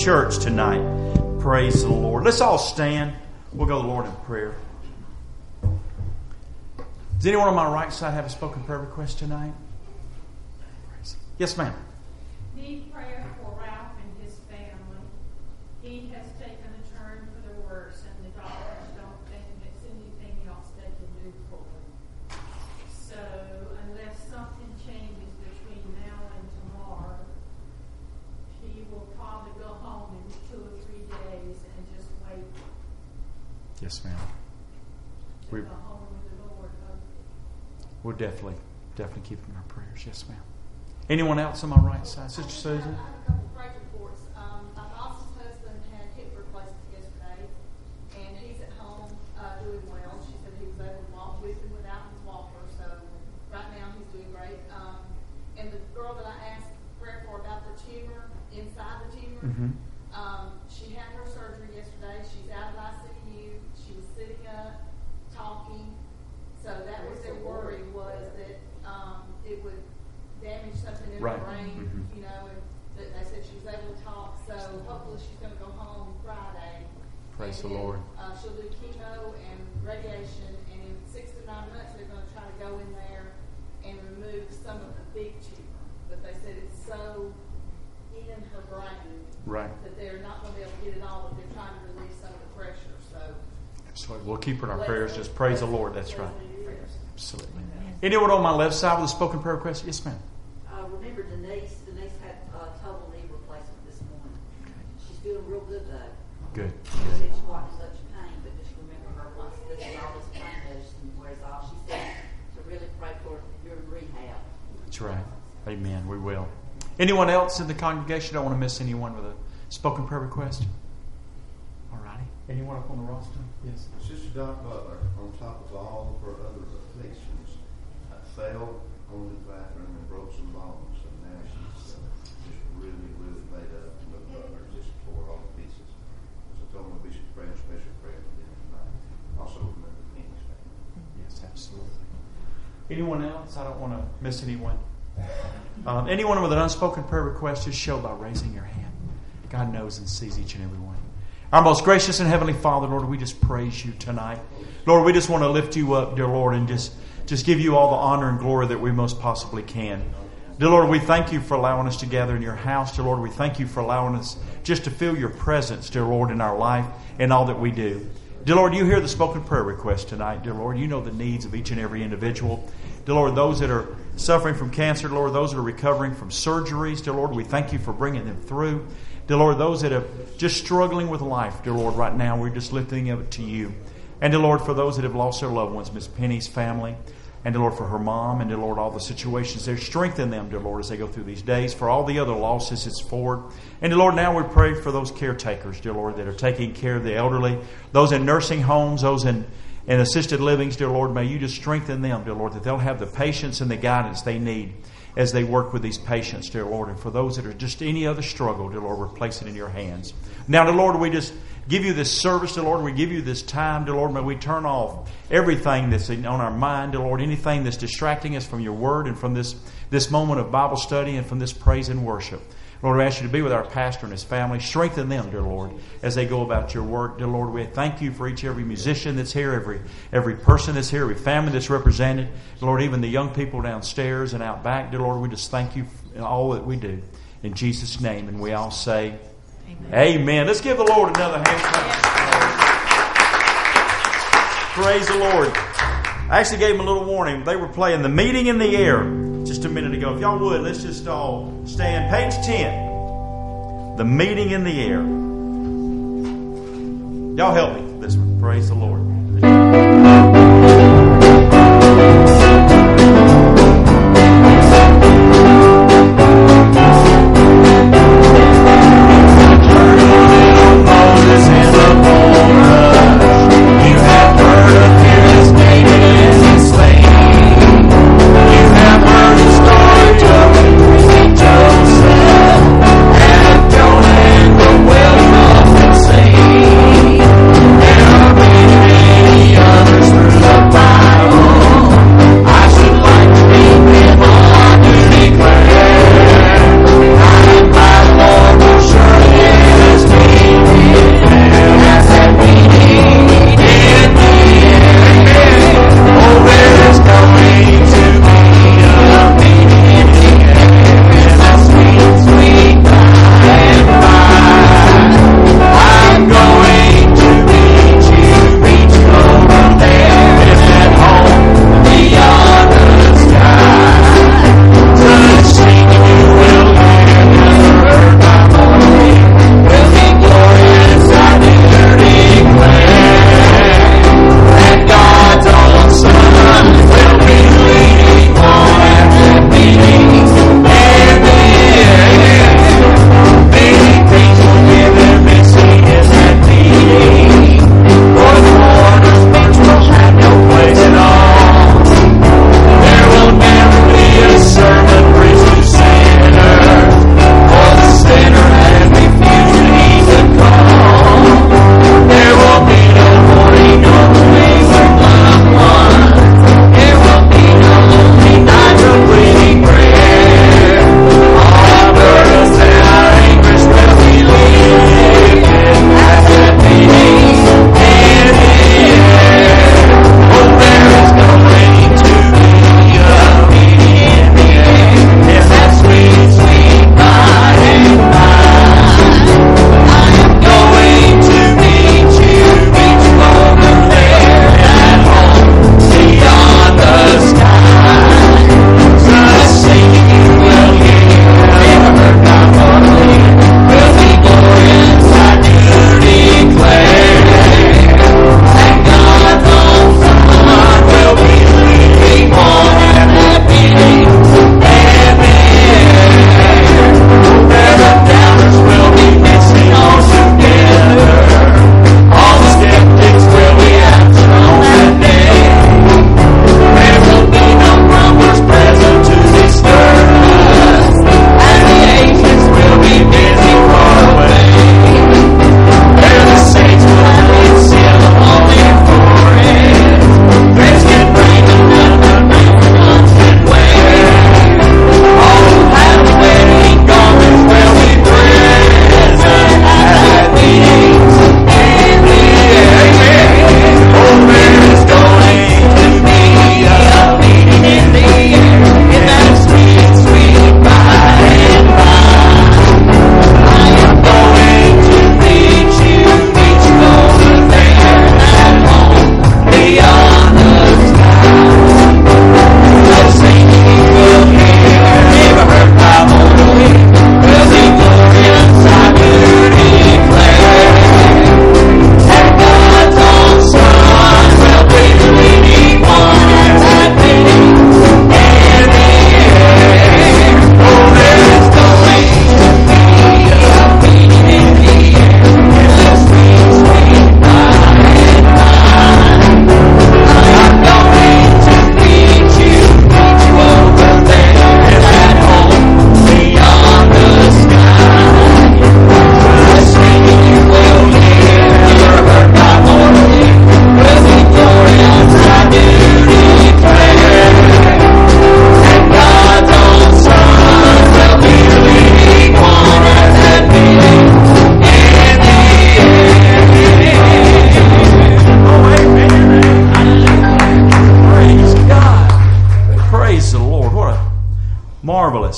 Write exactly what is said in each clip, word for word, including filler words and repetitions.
church tonight. Praise the Lord. Let's all stand. We'll go to the Lord in prayer. Does anyone on my right side have a spoken prayer request tonight? Yes, ma'am. Need prayer for Ralph and his family. He has taken a turn for the worse, and the doctors don't think there's anything else they can do for him. So, unless something changes between now and tomorrow, he will probably go home in two or three days and just wait. Yes, ma'am. To We, go home with the Lord, hopefully. we'll definitely, definitely keep him in our prayers. Yes, ma'am. Anyone else on my right side? Sister Susan? I have a couple of praise reports. Um, my boss's husband had hip replacement yesterday, and he's at home uh, doing well. She said he was able to walk with him without his walker, so right now he's doing great. Um, and the girl that I asked prayer for about the tumor, inside the tumor, Mm-hmm. um, she had her surgery yesterday. She's out of I C U. She was sitting up, talking. So that was their worry, was that um, it would damage something in Right. her brain, Mm-hmm. you know, and th- they said she was able to talk, so hopefully she's going to go home Friday. Praise and the then, Lord. Uh, she'll do chemo and radiation, and in six to nine months they're going to try to go in there and remove some of the big tumor. But they said it's so in her brain Right. that they're not going to be able to get it all, but they're trying to release some of the pressure. So So we'll keep her in our let's- prayers. Just praise the Lord. That's let's right. do prayers. Absolutely. Anyone on my left side with a spoken prayer request? Yes, ma'am. Uh, remember Denise? Denise had a uh, total knee replacement this morning. She's feeling real good though. Good. She said she wasn't in much pain, but just remember her once this all this pain medicine wears off. She said to really pray for your rehab. That's right. Amen. We will. Anyone else in the congregation? I don't want to miss anyone with a spoken prayer request. All righty. Anyone up on the roster? Yes. Sister Dot Butler, on top of all of her other afflictions, uh, fell on the bathroom and broke some bones, and now she's uh, just really, really laid up. And the Butler just tore all to pieces. So I told my bishop to pray a special prayer for them tonight. Also remember Penny's family. Yes, absolutely. Anyone else? I don't want to miss anyone. Um, anyone with an unspoken prayer request, just show by raising your hand. God knows and sees each and every one. Our most gracious and heavenly Father, Lord, we just praise you tonight. Lord, we just want to lift you up, dear Lord, and just, just give you all the honor and glory that we most possibly can. Dear Lord, we thank you for allowing us to gather in your house. Dear Lord, we thank you for allowing us just to feel your presence, dear Lord, in our life and all that we do. Dear Lord, you hear the spoken prayer request tonight, dear Lord. You know the needs of each and every individual. Dear Lord, those that are suffering from cancer, Lord, those that are recovering from surgeries, dear Lord, we thank you for bringing them through. Dear Lord, those that are just struggling with life, dear Lord, right now, we're just lifting it to you. And dear Lord, for those that have lost their loved ones, Miss Penny's family, and dear Lord, for her mom, and dear Lord, all the situations there, strengthen them, dear Lord, as they go through these days. For all the other losses, it's forward. And dear Lord, now we pray for those caretakers, dear Lord, that are taking care of the elderly, those in nursing homes, those in, in assisted livings, dear Lord, may you just strengthen them, dear Lord, that they'll have the patience and the guidance they need as they work with these patients, dear Lord. And for those that are just any other struggle, dear Lord, we place it in your hands. Now, dear Lord, we just give you this service, dear Lord. We give you this time, dear Lord. May we turn off everything that's on our mind, dear Lord, anything that's distracting us from your word and from this, this moment of Bible study and from this praise and worship. Lord, we ask you to be with our pastor and his family. Strengthen them, dear Lord, as they go about your work. Dear Lord, we thank you for each every musician that's here, every every person that's here, every family that's represented. Lord, even the young people downstairs and out back. Dear Lord, we just thank you for all that we do. In Jesus' name. And we all say, Amen. Amen. Let's give the Lord another hand. Praise the Lord. I actually gave them a little warning. They were playing The Meeting in the Air just a minute ago. If y'all would, let's just all stand. Page ten. The Meeting in the Air. Y'all help me with this one. Praise the Lord. There are many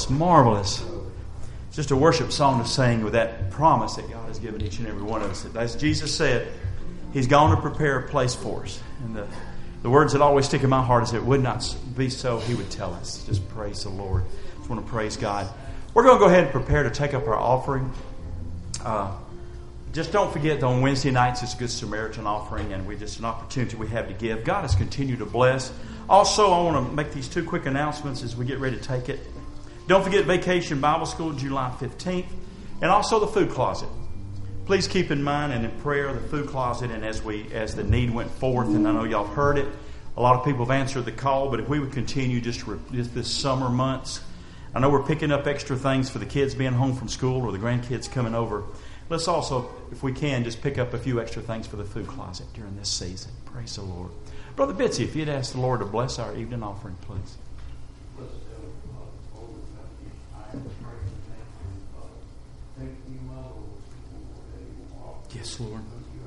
marvelous, marvelous. It's just a worship song to sing with that promise that God has given each and every one of us. As Jesus said, He's gone to prepare a place for us. And the, the words that always stick in my heart is, if it would not be so, He would tell us. Just praise the Lord. I just want to praise God. We're going to go ahead and prepare to take up our offering. Uh, just don't forget that on Wednesday nights it's a Good Samaritan offering, and we just an opportunity we have to give. God has continued to bless. Also, I want to make these two quick announcements as we get ready to take it. Don't forget Vacation Bible School, July fifteenth, and also the food closet. Please keep in mind and in prayer the food closet, and as we as the need went forth, and I know y'all have heard it, a lot of people have answered the call, but if we would continue just, re, just this summer months, I know we're picking up extra things for the kids being home from school or the grandkids coming over. Let's also, if we can, just pick up a few extra things for the food closet during this season. Praise the Lord. Brother Bitsy, if you'd ask the Lord to bless our evening offering, please. Yes, Lord.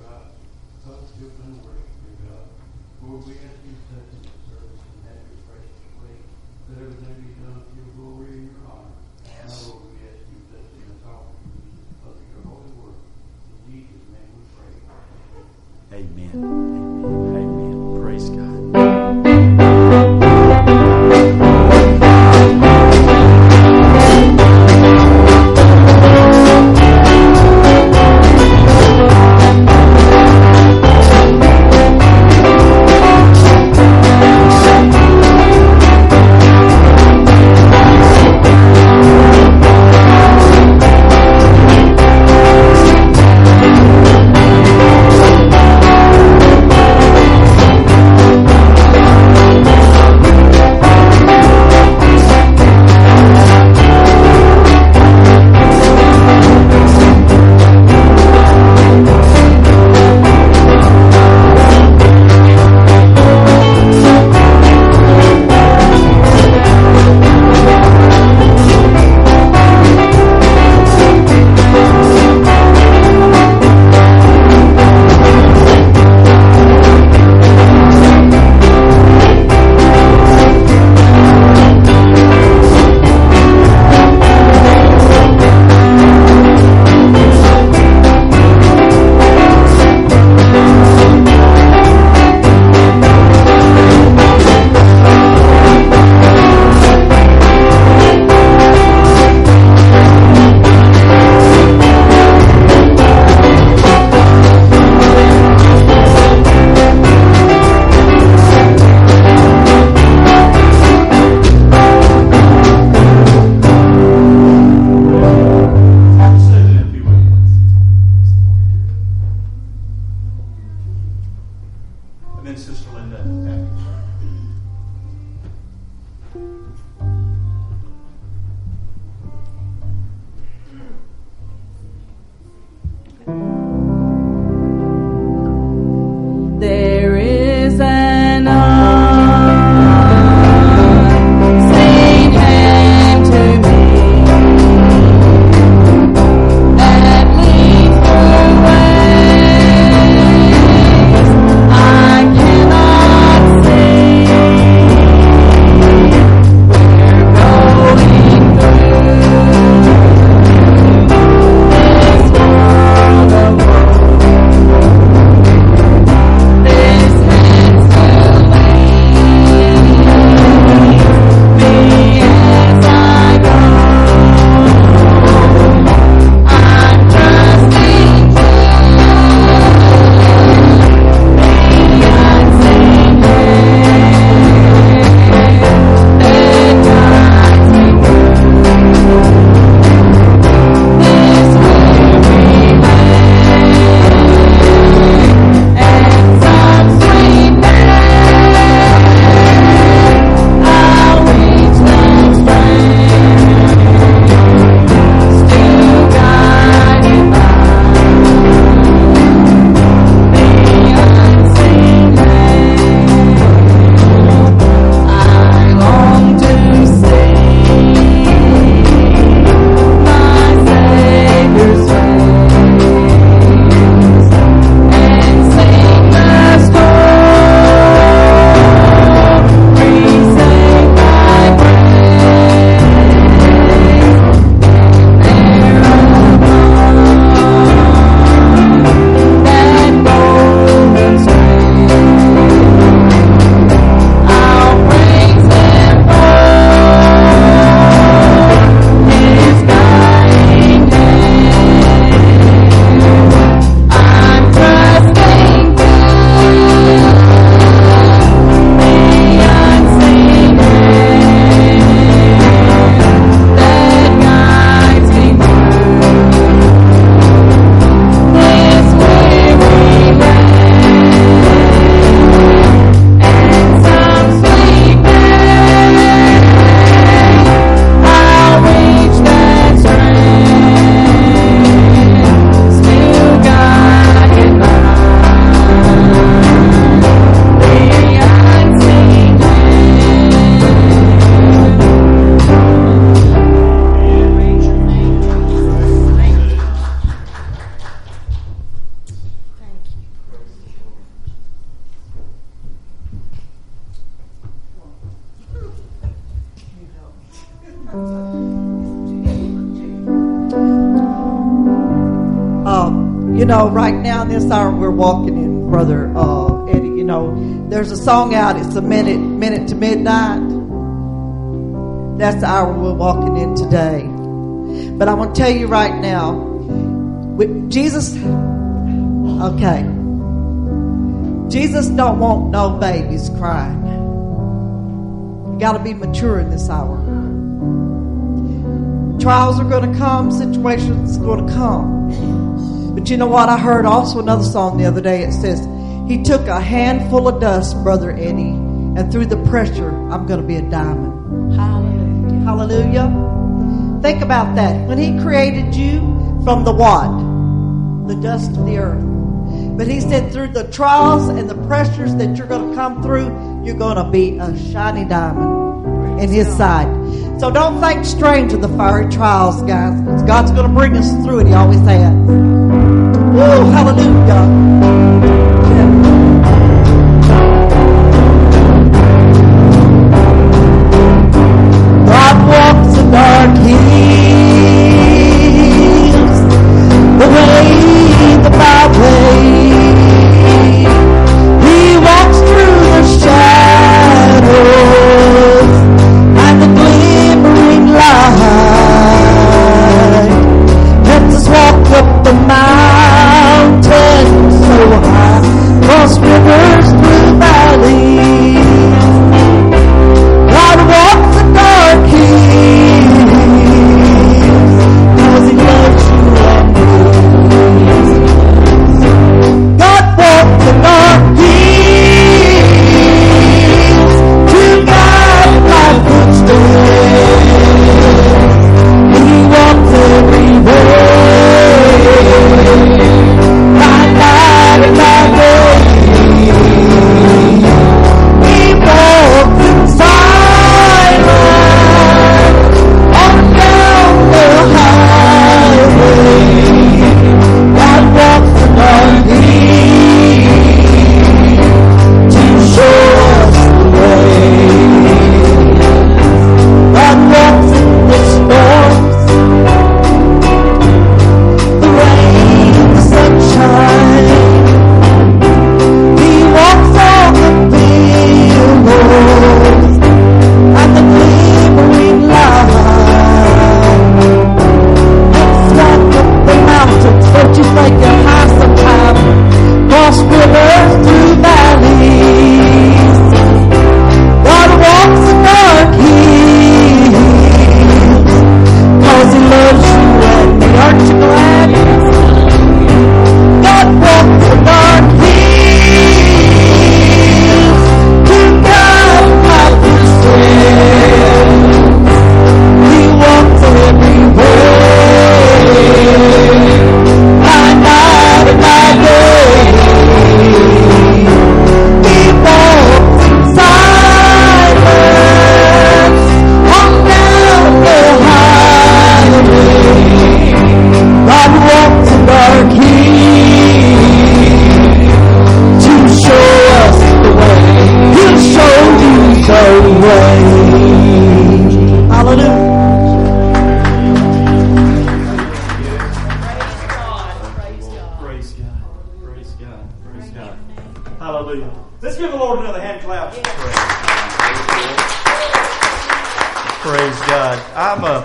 Lord, we ask you to touch in the service and have your precious way, that everything be done to your glory and your honor. Yes. Now, Lord, we ask you to touch in this offering of your holy word. In Jesus' name we pray. Amen. Amen. Amen. Praise God. You know, right now in this hour we're walking in, Brother uh, Eddie. You know, there's a song out. It's a minute, minute to midnight. That's the hour we're walking in today. But I want to tell you right now, with Jesus, okay, Jesus don't want no babies crying. You got to be mature in this hour. Trials are going to come, situations are going to come. But you know what? I heard also another song the other day. It says, he took a handful of dust, Brother Eddie, and through the pressure, I'm going to be a diamond. Hallelujah. Hallelujah. Think about that. When he created you from the what? The dust of the earth. But he said through the trials and the pressures that you're going to come through, you're going to be a shiny diamond in his sight. So don't think strange of the fiery trials, guys. Because God's going to bring us through it. He always has. Woo, hallelujah. God walks in dark hills, the way, the byway. He walks through the shadows and the glimmering light. Lets us walk up the mountain so high, cross rivers through valleys. God walks in dark hills, 'cause he loves you and me. God walks in dark hills to guide my footsteps. He walks everywhere, by night and by day. He walks in silence on down the highway. God walks in dark hills to show us the way. God walks in the storms, the rain, the sunshine. He walks on the billows and the glimmering light. Let's walk up the mountains, don't you think they're high sometimes? Cross rivers through valleys. God walks in dark hills, 'cause he loves you and me. Aren't you glad? God walks in dark hills to guide my footsteps. He walks everywhere, by night and by day. He walks in silence on down the highway. God walks in dark hills to show us the way. He'll show you the way. Hallelujah. Praise God. Praise God. Praise God. Hallelujah. Let's give the Lord another hand clap. Praise God. I'm a.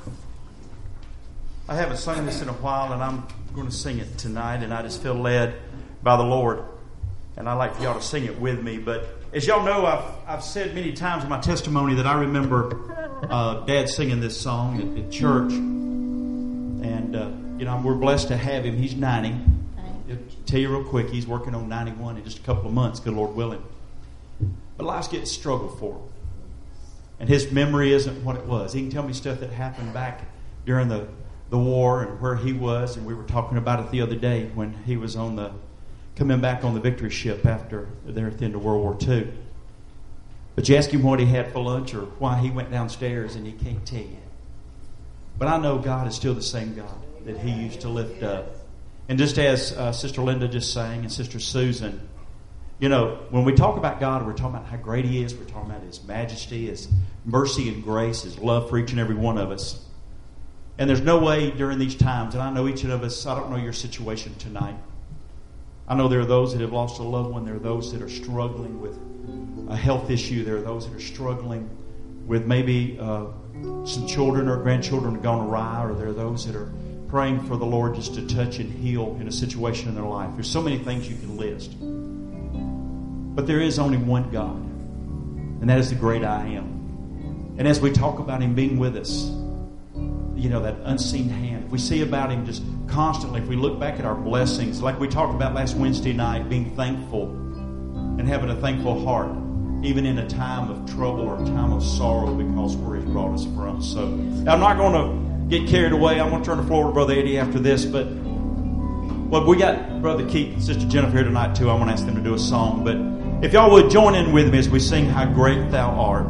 I haven't sung this in a while, and I'm going to sing it tonight. And I just feel led by the Lord, and I'd like for y'all to sing it with me. But as y'all know, I've I've said many times in my testimony that I remember uh, Dad singing this song at, at church, and uh, you know we're blessed to have him. He's ninety. I'll tell you real quick, he's working on ninety-one in just a couple of months, good Lord willing. But life's getting struggled for him. And his memory isn't what it was. He can tell me stuff that happened back during the, the war and where he was. And we were talking about it the other day when he was on the coming back on the Victory ship after there at the end of World War Two. But you ask him what he had for lunch or why he went downstairs, and he can't tell you. But I know God is still the same God that he used to lift up. And just as uh, Sister Linda just sang and Sister Susan, you know, when we talk about God, we're talking about how great he is. We're talking about his majesty, his mercy and grace, his love for each and every one of us. And there's no way during these times, and I know each of us, I don't know your situation tonight. I know there are those that have lost a loved one. There are those that are struggling with a health issue. There are those that are struggling with maybe uh, some children or grandchildren have gone awry, or there are those that are praying for the Lord just to touch and heal in a situation in their life. There's so many things you can list. But there is only one God, and that is the great I Am. And as we talk about Him being with us, you know, that unseen hand, if we see about Him just constantly, if we look back at our blessings, like we talked about last Wednesday night, being thankful and having a thankful heart, even in a time of trouble or a time of sorrow, because where He's brought us from. So I'm not going to get carried away. I'm going to turn the floor to Brother Eddie after this. But well, we got Brother Keith and Sister Jennifer here tonight too. I'm going to ask them to do a song. But if y'all would join in with me as we sing How Great Thou Art.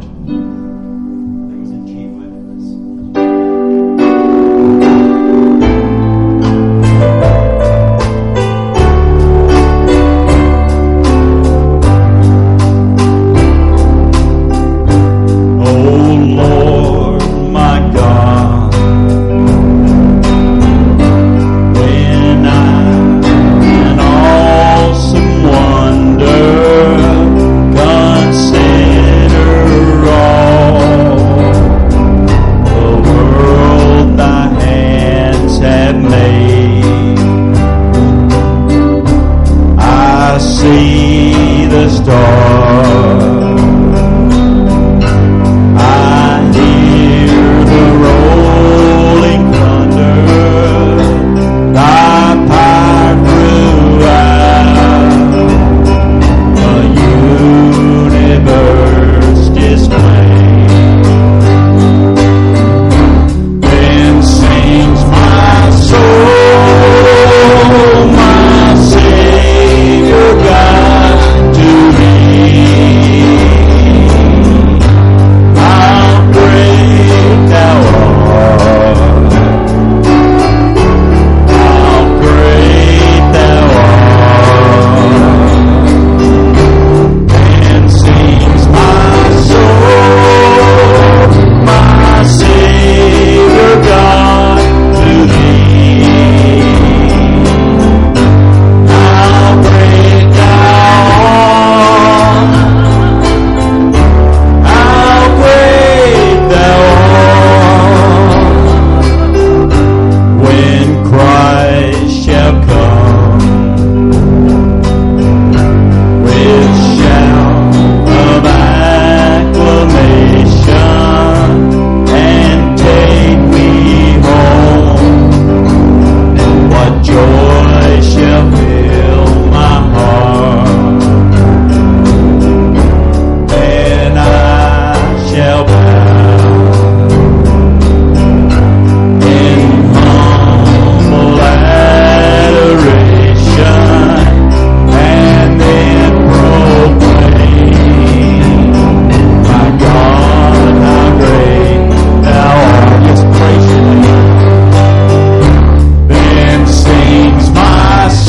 My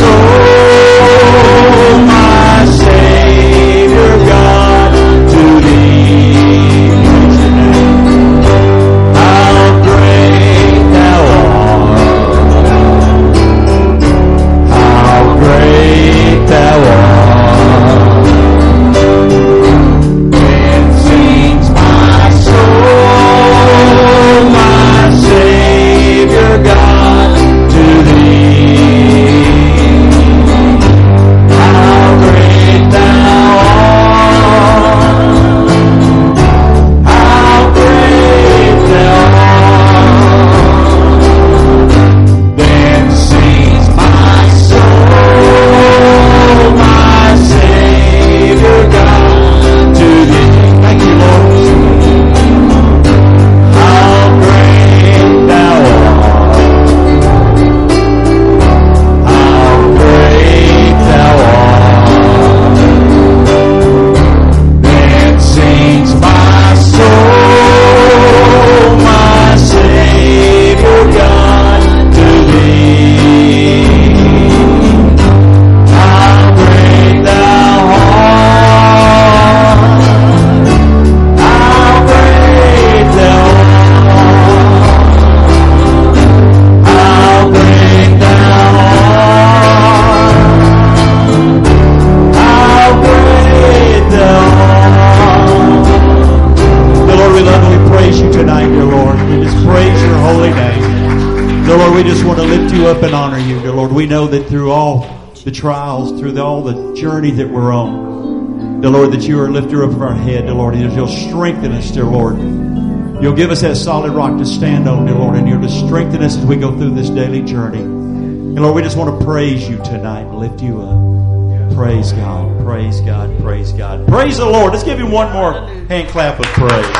know that through all the trials, through the, all the journey that we're on, dear Lord, that you are a lifter up of our head, dear Lord, and you'll strengthen us, dear Lord. You'll give us that solid rock to stand on, dear Lord, and you'll just strengthen us as we go through this daily journey. And Lord, we just want to praise you tonight and lift you up. Praise God, praise God, praise God. Praise the Lord. Let's give him one more hand clap of praise.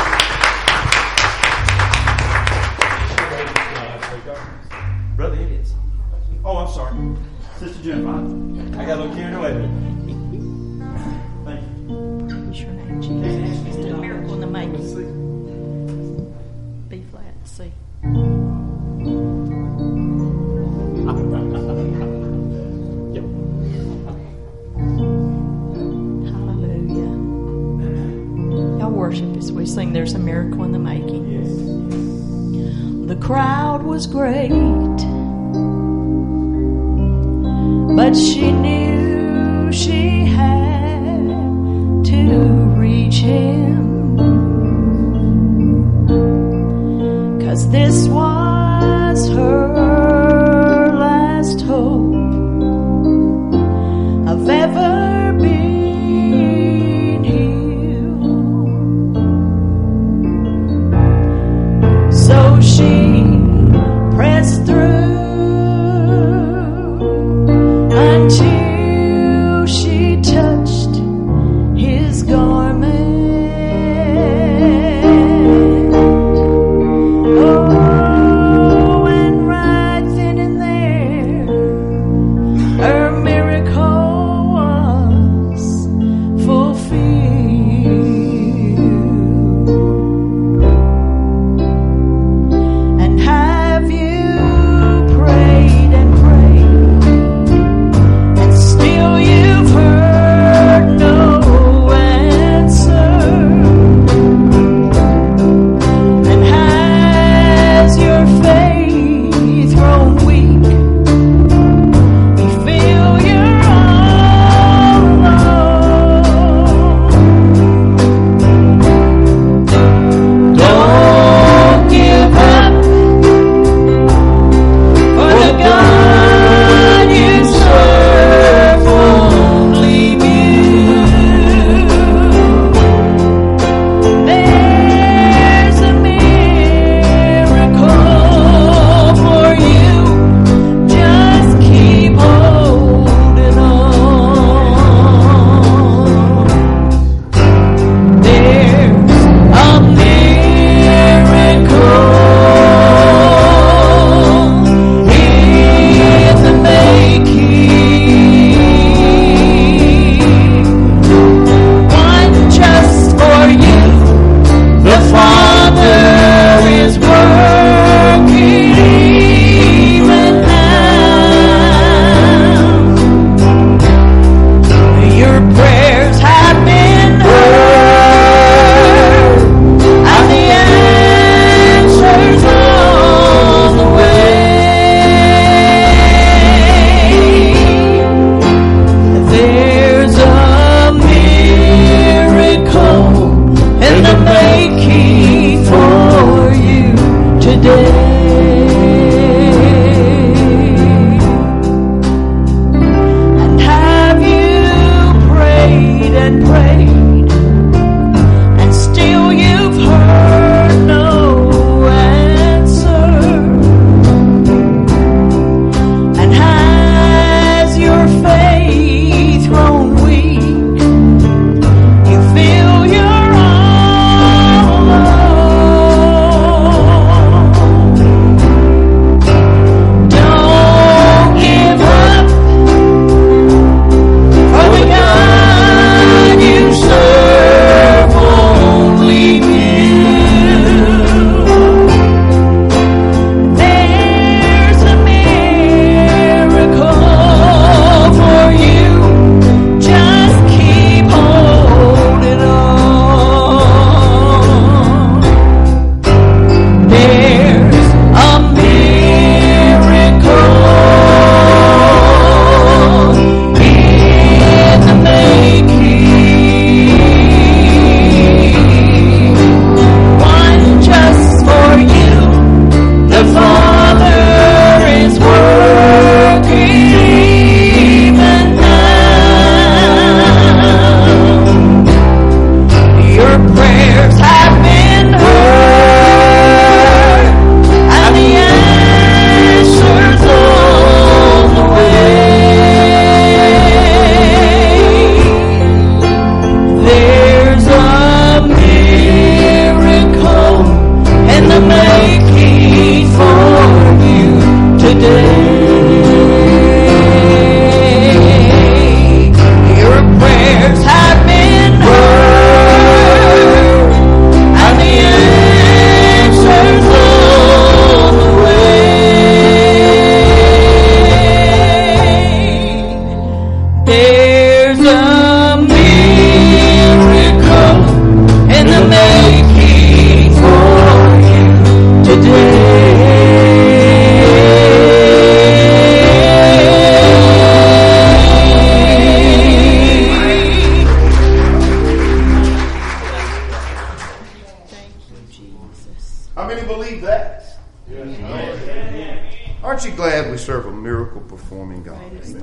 Brother Idiots. Oh, I'm sorry. Sister Jennifer, I got a little carried away. Thank you. Praise your name, Jesus. Just a miracle in the making. B flat, C. Hallelujah. Y'all worship as we sing There's a Miracle in the Making. The crowd was great, but she knew she had to reach him, 'cause this was her last hope of ever being healed. So she pressed through until she touched his garment. Oh, and right then and there, her miracle was fulfilled. And have you prayed and prayed and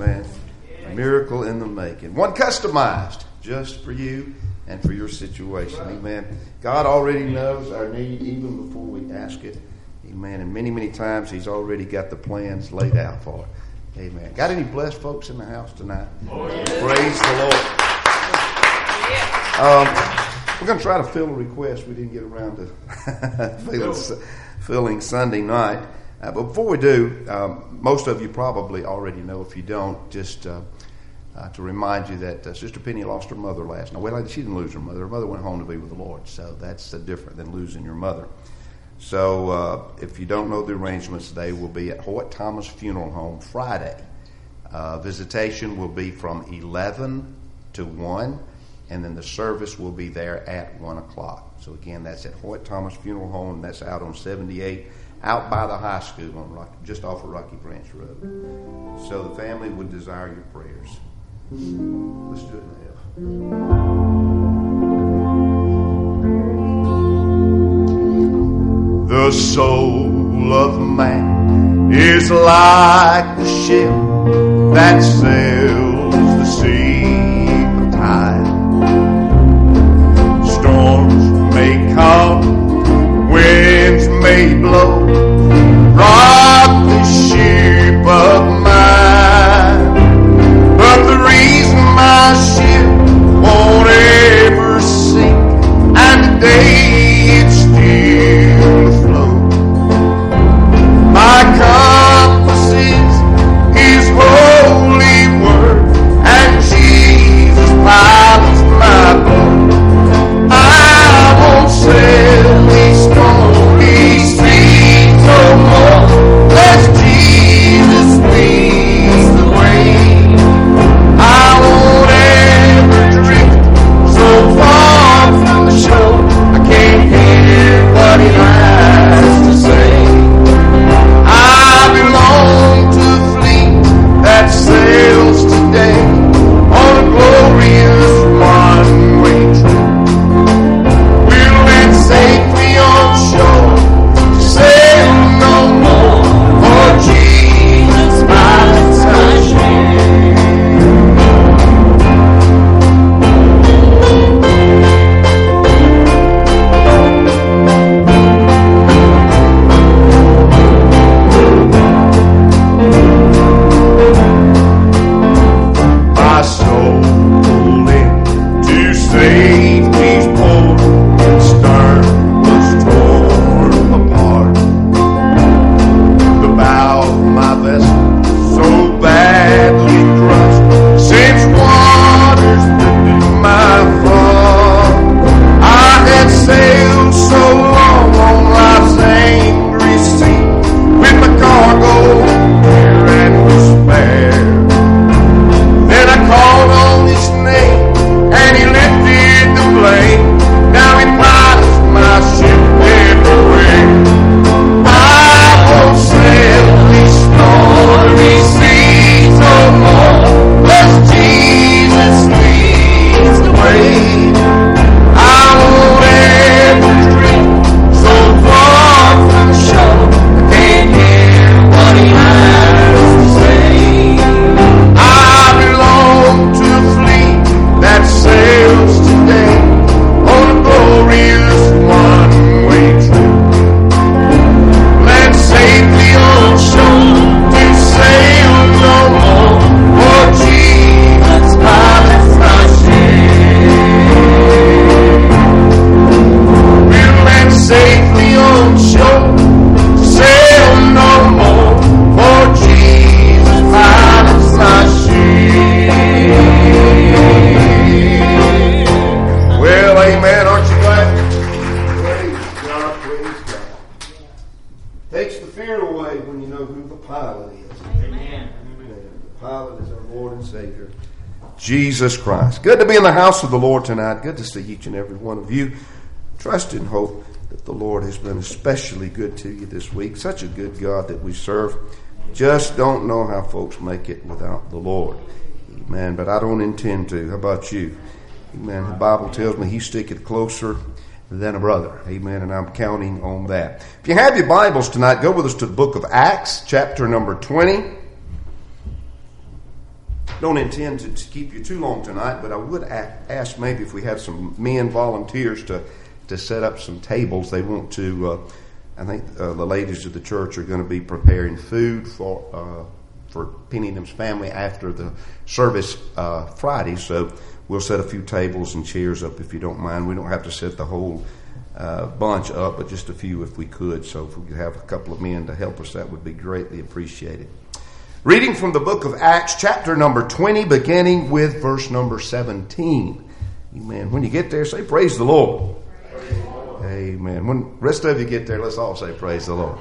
Amen. A miracle in the making. One customized just for you and for your situation. Amen. God already knows our need even before we ask it. Amen. And many, many times He's already got the plans laid out for it. Amen. Got any blessed folks in the house tonight? Oh, yeah. Praise the Lord. Um, we're going to try to fill a request we didn't get around to filling, filling Sunday night. Uh, but before we do, um, most of you probably already know. If you don't, just uh, uh, to remind you that uh, Sister Penny lost her mother last night. Well, she didn't lose her mother. Her mother went home to be with the Lord. So that's uh, different than losing your mother. So uh, if you don't know the arrangements, they will be at Hoyt Thomas Funeral Home Friday. Uh, visitation will be from eleven to one, and then the service will be there at one o'clock. So again, that's at Hoyt Thomas Funeral Home. That's out on seventy-eight, out by the high school, on Rocky, just off of Rocky Branch Road. So the family would desire your prayers. Let's do it now. The soul of man is like the ship that sails the sea of tide. Storms may come, winds may blow, rock the ship of mine. But the reason my ship won't ever sink, and today it's still afloat, my compass is His holy word, and Jesus pilots my boat. I won't sail these stormy seas no more, lest Jesus leads the way. I won't ever drift so far from the shore, I can't hear what He has to say. I belong to the fleet that sails today on a glorious one-way trip. We'll land safely on shore, sail no more, for Jesus pilots our ship. My soul into safety's port, stern was torn apart. The bow of my vessel so badly crushed, since waters that do my front. I had sailed so long on life's angry sea, with my cargo fear and despair. Then I called on His name, and He lifted the blame. Now He pilots my ship everywhere. I won't sail these stormy seas no more, lest Jesus leads the way. I won't ever drift so far from shore, I can't hear what He has to say. I belong to a fleet that sails today on a glorious one-way trip. Land safely on shore to sail no more, for Jesus pilots my ship. We'll land safely on shore to sail no more, for Jesus pilots my ship. Well, amen. Aren't you glad? Praise God, praise God. Takes the fear away when you know who the pilot is. Amen. The pilot is our Lord and Savior, Jesus Christ. Good to be in the house of the Lord tonight. Good to see each and every one of you. Trust and hope that the Lord has been especially good to you this week. Such a good God that we serve. Just don't know how folks make it without the Lord. Amen. But I don't intend to. How about you? Amen. The Bible tells me He sticketh closer than a brother. Amen. And I'm counting on that. If you have your Bibles tonight, go with us to the book of Acts, chapter number twenty. don't intend to, to keep you too long tonight, but I would a- ask maybe if we have some men volunteers to, to set up some tables. They want to, uh, I think uh, the ladies of the church are going to be preparing food for uh, for Penny and them's family after the service uh, Friday. So we'll set a few tables and chairs up if you don't mind. We don't have to set the whole uh, bunch up, but just a few if we could. So if we could have a couple of men to help us, that would be greatly appreciated. Reading from the book of Acts, chapter number twenty, beginning with verse number seventeen. Amen. When you get there, say, praise the Lord. Praise the Lord. Amen. When the rest of you get there, let's all say, praise the Lord.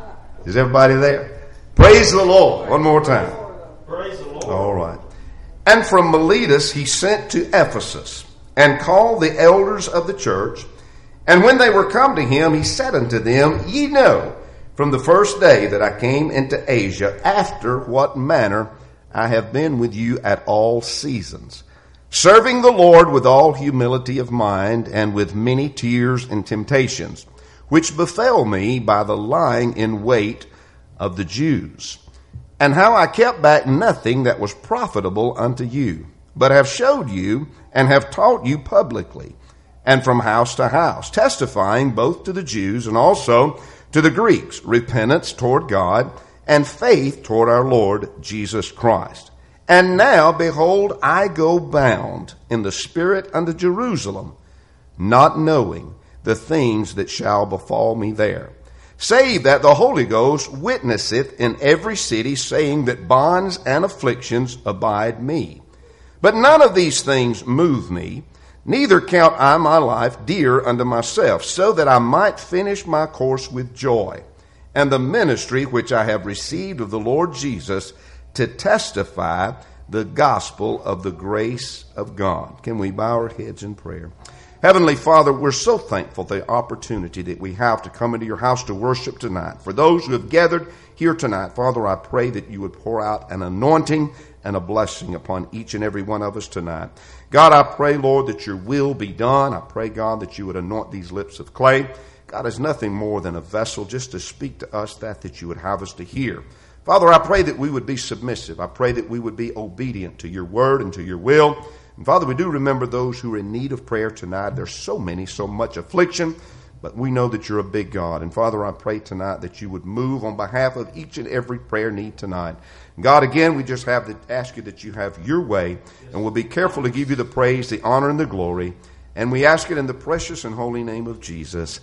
Is everybody there? Praise the Lord. One more time. Praise the Lord. All right. And from Miletus he sent to Ephesus, and called the elders of the church. And when they were come to him, he said unto them, Ye know, from the first day that I came into Asia, after what manner I have been with you at all seasons, serving the Lord with all humility of mind, and with many tears and temptations, which befell me by the lying in wait of the Jews, and how I kept back nothing that was profitable unto you, but have showed you and have taught you publicly, and from house to house, testifying both to the Jews and also to the Greeks, repentance toward God and faith toward our Lord Jesus Christ. And now, behold, I go bound in the Spirit unto Jerusalem, not knowing the things that shall befall me there, save that the Holy Ghost witnesseth in every city, saying that bonds and afflictions abide me. But none of these things move me, neither count I my life dear unto myself, so that I might finish my course with joy, and the ministry which I have received of the Lord Jesus, to testify the gospel of the grace of God. Can we bow our heads in prayer? Heavenly Father, we're so thankful for the opportunity that we have to come into your house to worship tonight. For those who have gathered here tonight, Father, I pray that you would pour out an anointing and a blessing upon each and every one of us tonight. God, I pray, Lord, that your will be done. I pray, God, that you would anoint these lips of clay. God is nothing more than a vessel just to speak to us that that you would have us to hear. Father, I pray that we would be submissive. I pray that we would be obedient to your word and to your will. And Father, we do remember those who are in need of prayer tonight. There's so many, so much affliction, but we know that you're a big God. And Father, I pray tonight that you would move on behalf of each and every prayer need tonight. God, again, we just have to ask you that you have your way, and we'll be careful to give you the praise, the honor, and the glory. And we ask it in the precious and holy name of Jesus.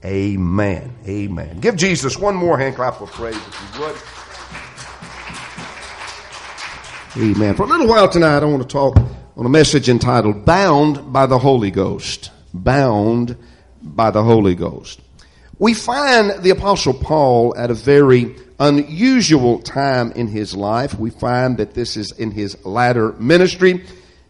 Amen. Amen. Give Jesus one more hand clap of praise if you would. Amen. For a little while tonight, I want to talk on a message entitled Bound by the Holy Ghost. Bound by the Holy Ghost. We find the Apostle Paul at a very unusual time in his life. We find that this is in his latter ministry,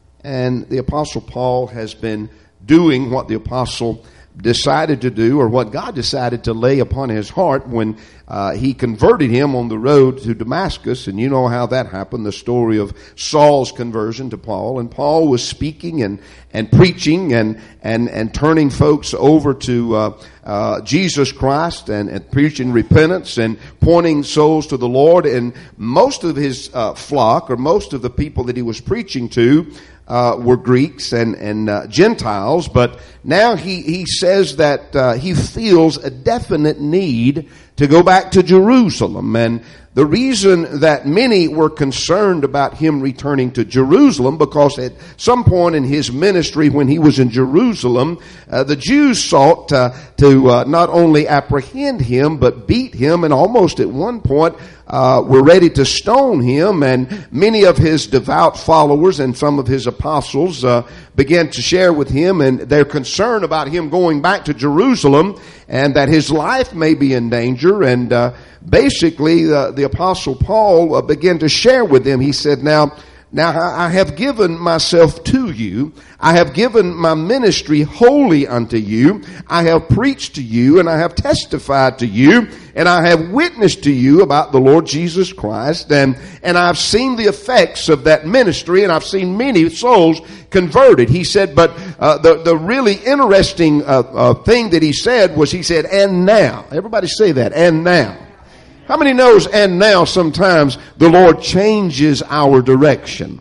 and the Apostle Paul has been doing what the Apostle decided to do, or what God decided to lay upon his heart when uh, he converted him on the road to Damascus. And you know how that happened, the story of Saul's conversion to Paul. And Paul was speaking and, and preaching and, and, and turning folks over to uh, uh, Jesus Christ and, and preaching repentance and pointing souls to the Lord. And most of his uh, flock, or most of the people that he was preaching to, Uh, were Greeks and, and uh, Gentiles, but now he, he says that uh, he feels a definite need to go back to Jerusalem. And the reason that many were concerned about him returning to Jerusalem, because at some point in his ministry when he was in Jerusalem, uh, the Jews sought uh, to uh, not only apprehend him, but beat him, and almost at one point uh, were ready to stone him. And many of his devout followers and some of his apostles uh, began to share with him, and they're concerned about him going back to Jerusalem and that his life may be in danger. And uh, basically uh, the Apostle Paul uh, began to share with them. He said, now Now I have given myself to you. I have given my ministry wholly unto you. I have preached to you, and I have testified to you, and I have witnessed to you about the Lord Jesus Christ. And, and I've seen the effects of that ministry, and I've seen many souls converted. He said, but uh, the, the really interesting uh, uh, thing that he said was, he said, and now. Everybody say that, and now. How many knows and now sometimes the Lord changes our direction?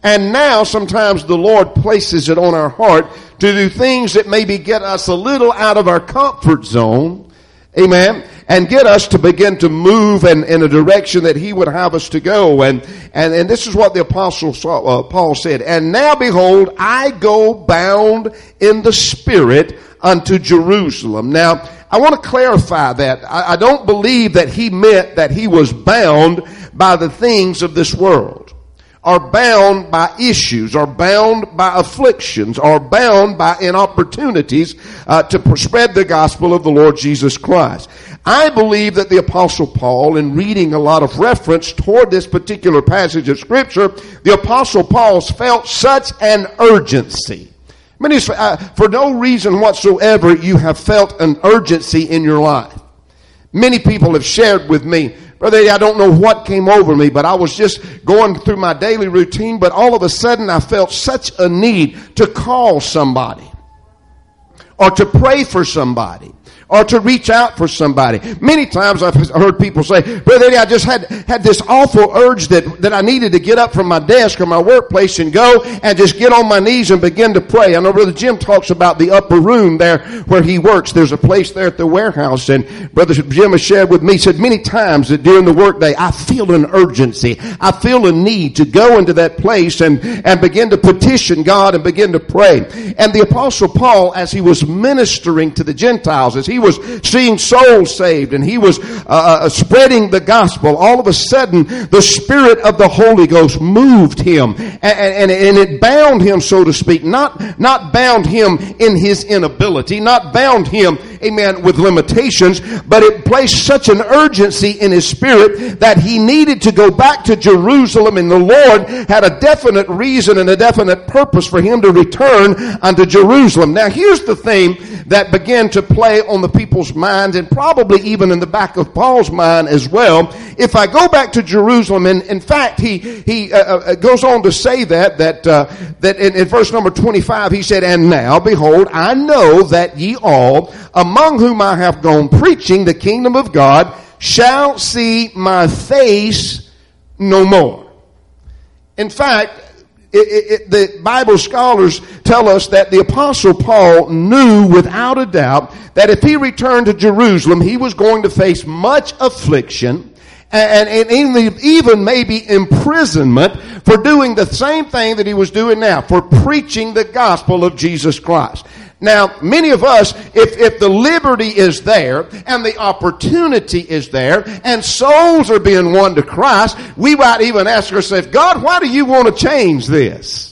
And now sometimes the Lord places it on our heart to do things that maybe get us a little out of our comfort zone. Amen. And get us to begin to move in, in a direction that He would have us to go. And, and, and this is what the Apostle saw, uh, Paul said. And now behold, I go bound in the Spirit unto Jerusalem. Now, I want to clarify that. I, I don't believe that he meant that he was bound by the things of this world, or bound by issues, or bound by afflictions, or bound by inopportunities uh, to spread the gospel of the Lord Jesus Christ. I believe that the Apostle Paul, in reading a lot of reference toward this particular passage of Scripture, the Apostle Paul felt such an urgency. Many, uh, for no reason whatsoever, you have felt an urgency in your life. Many people have shared with me, Brother Eddie, I don't know what came over me, but I was just going through my daily routine, but all of a sudden I felt such a need to call somebody, or to pray for somebody, or to reach out for somebody. Many times I've heard people say, Brother Eddie, I just had, had this awful urge that, that I needed to get up from my desk or my workplace and go and just get on my knees and begin to pray. I know Brother Jim talks about the upper room there where he works. There's a place there at the warehouse, and Brother Jim has shared with me, said many times that during the workday, I feel an urgency. I feel a need to go into that place and, and begin to petition God and begin to pray. And the Apostle Paul, as he was ministering to the Gentiles, as he was seeing souls saved, and he was uh, spreading the gospel, all of a sudden the Spirit of the Holy Ghost moved him, and, and, and it bound him, so to speak. Not, not bound him in his inability, not bound him, amen, with limitations, but it placed such an urgency in his spirit that he needed to go back to Jerusalem, and the Lord had a definite reason and a definite purpose for him to return unto Jerusalem. Now here's the thing that began to play on the people's minds, and probably even in the back of Paul's mind as well. If I go back to Jerusalem, and in fact, he he uh, uh, goes on to say that that uh, that in, in verse number twenty-five, he said, "And now, behold, I know that ye all, among whom I have gone preaching the kingdom of God, shall see my face no more." In fact, It, it, it, the Bible scholars tell us that the Apostle Paul knew without a doubt that if he returned to Jerusalem, he was going to face much affliction and, and even, even maybe imprisonment for doing the same thing that he was doing now, for preaching the gospel of Jesus Christ. Now, many of us, if, if the liberty is there and the opportunity is there and souls are being won to Christ, we might even ask ourselves, God, why do you want to change this?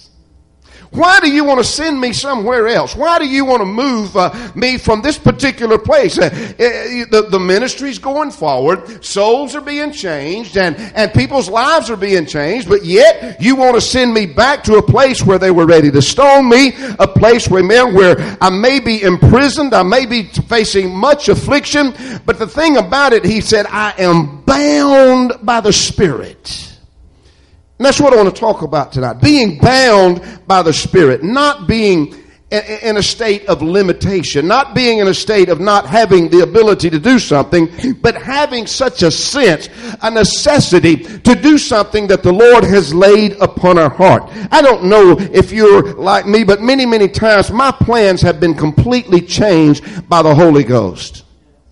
Why do you want to send me somewhere else? Why do you want to move uh, me from this particular place? Uh, uh, the, the ministry's going forward. Souls are being changed, and, and people's lives are being changed, but yet you want to send me back to a place where they were ready to stone me, a place where, man, where I may be imprisoned, I may be facing much affliction, but the thing about it, he said, I am bound by the Spirit. And that's what I want to talk about tonight. Being bound by the Spirit. Not being in a state of limitation. Not being in a state of not having the ability to do something. But having such a sense, a necessity to do something that the Lord has laid upon our heart. I don't know if you're like me, but many, many times my plans have been completely changed by the Holy Ghost.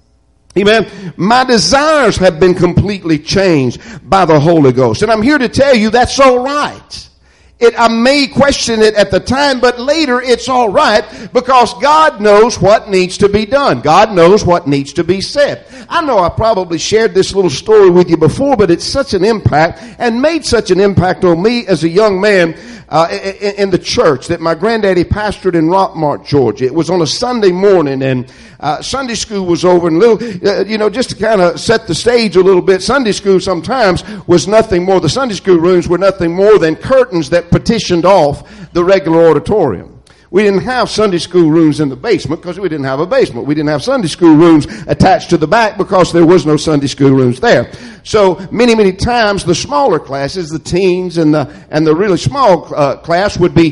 Amen. My desires have been completely changed by the Holy Ghost. And I'm here to tell you that's all right. It, I may question it at the time, but later it's all right because God knows what needs to be done. God knows what needs to be said. I know I probably shared this little story with you before, but it's such an impact and made such an impact on me as a young man uh, in, in the church that my granddaddy pastored in Rockmart, Georgia. It was on a Sunday morning, and Uh, Sunday school was over, and little, uh, you know, just to kind of set the stage a little bit, Sunday school sometimes was nothing more, the Sunday school rooms were nothing more than curtains that partitioned off the regular auditorium. We didn't have Sunday school rooms in the basement because we didn't have a basement. We didn't have Sunday school rooms attached to the back because there was no Sunday school rooms there. So many, many times the smaller classes, the teens and the, and the really small uh, class would be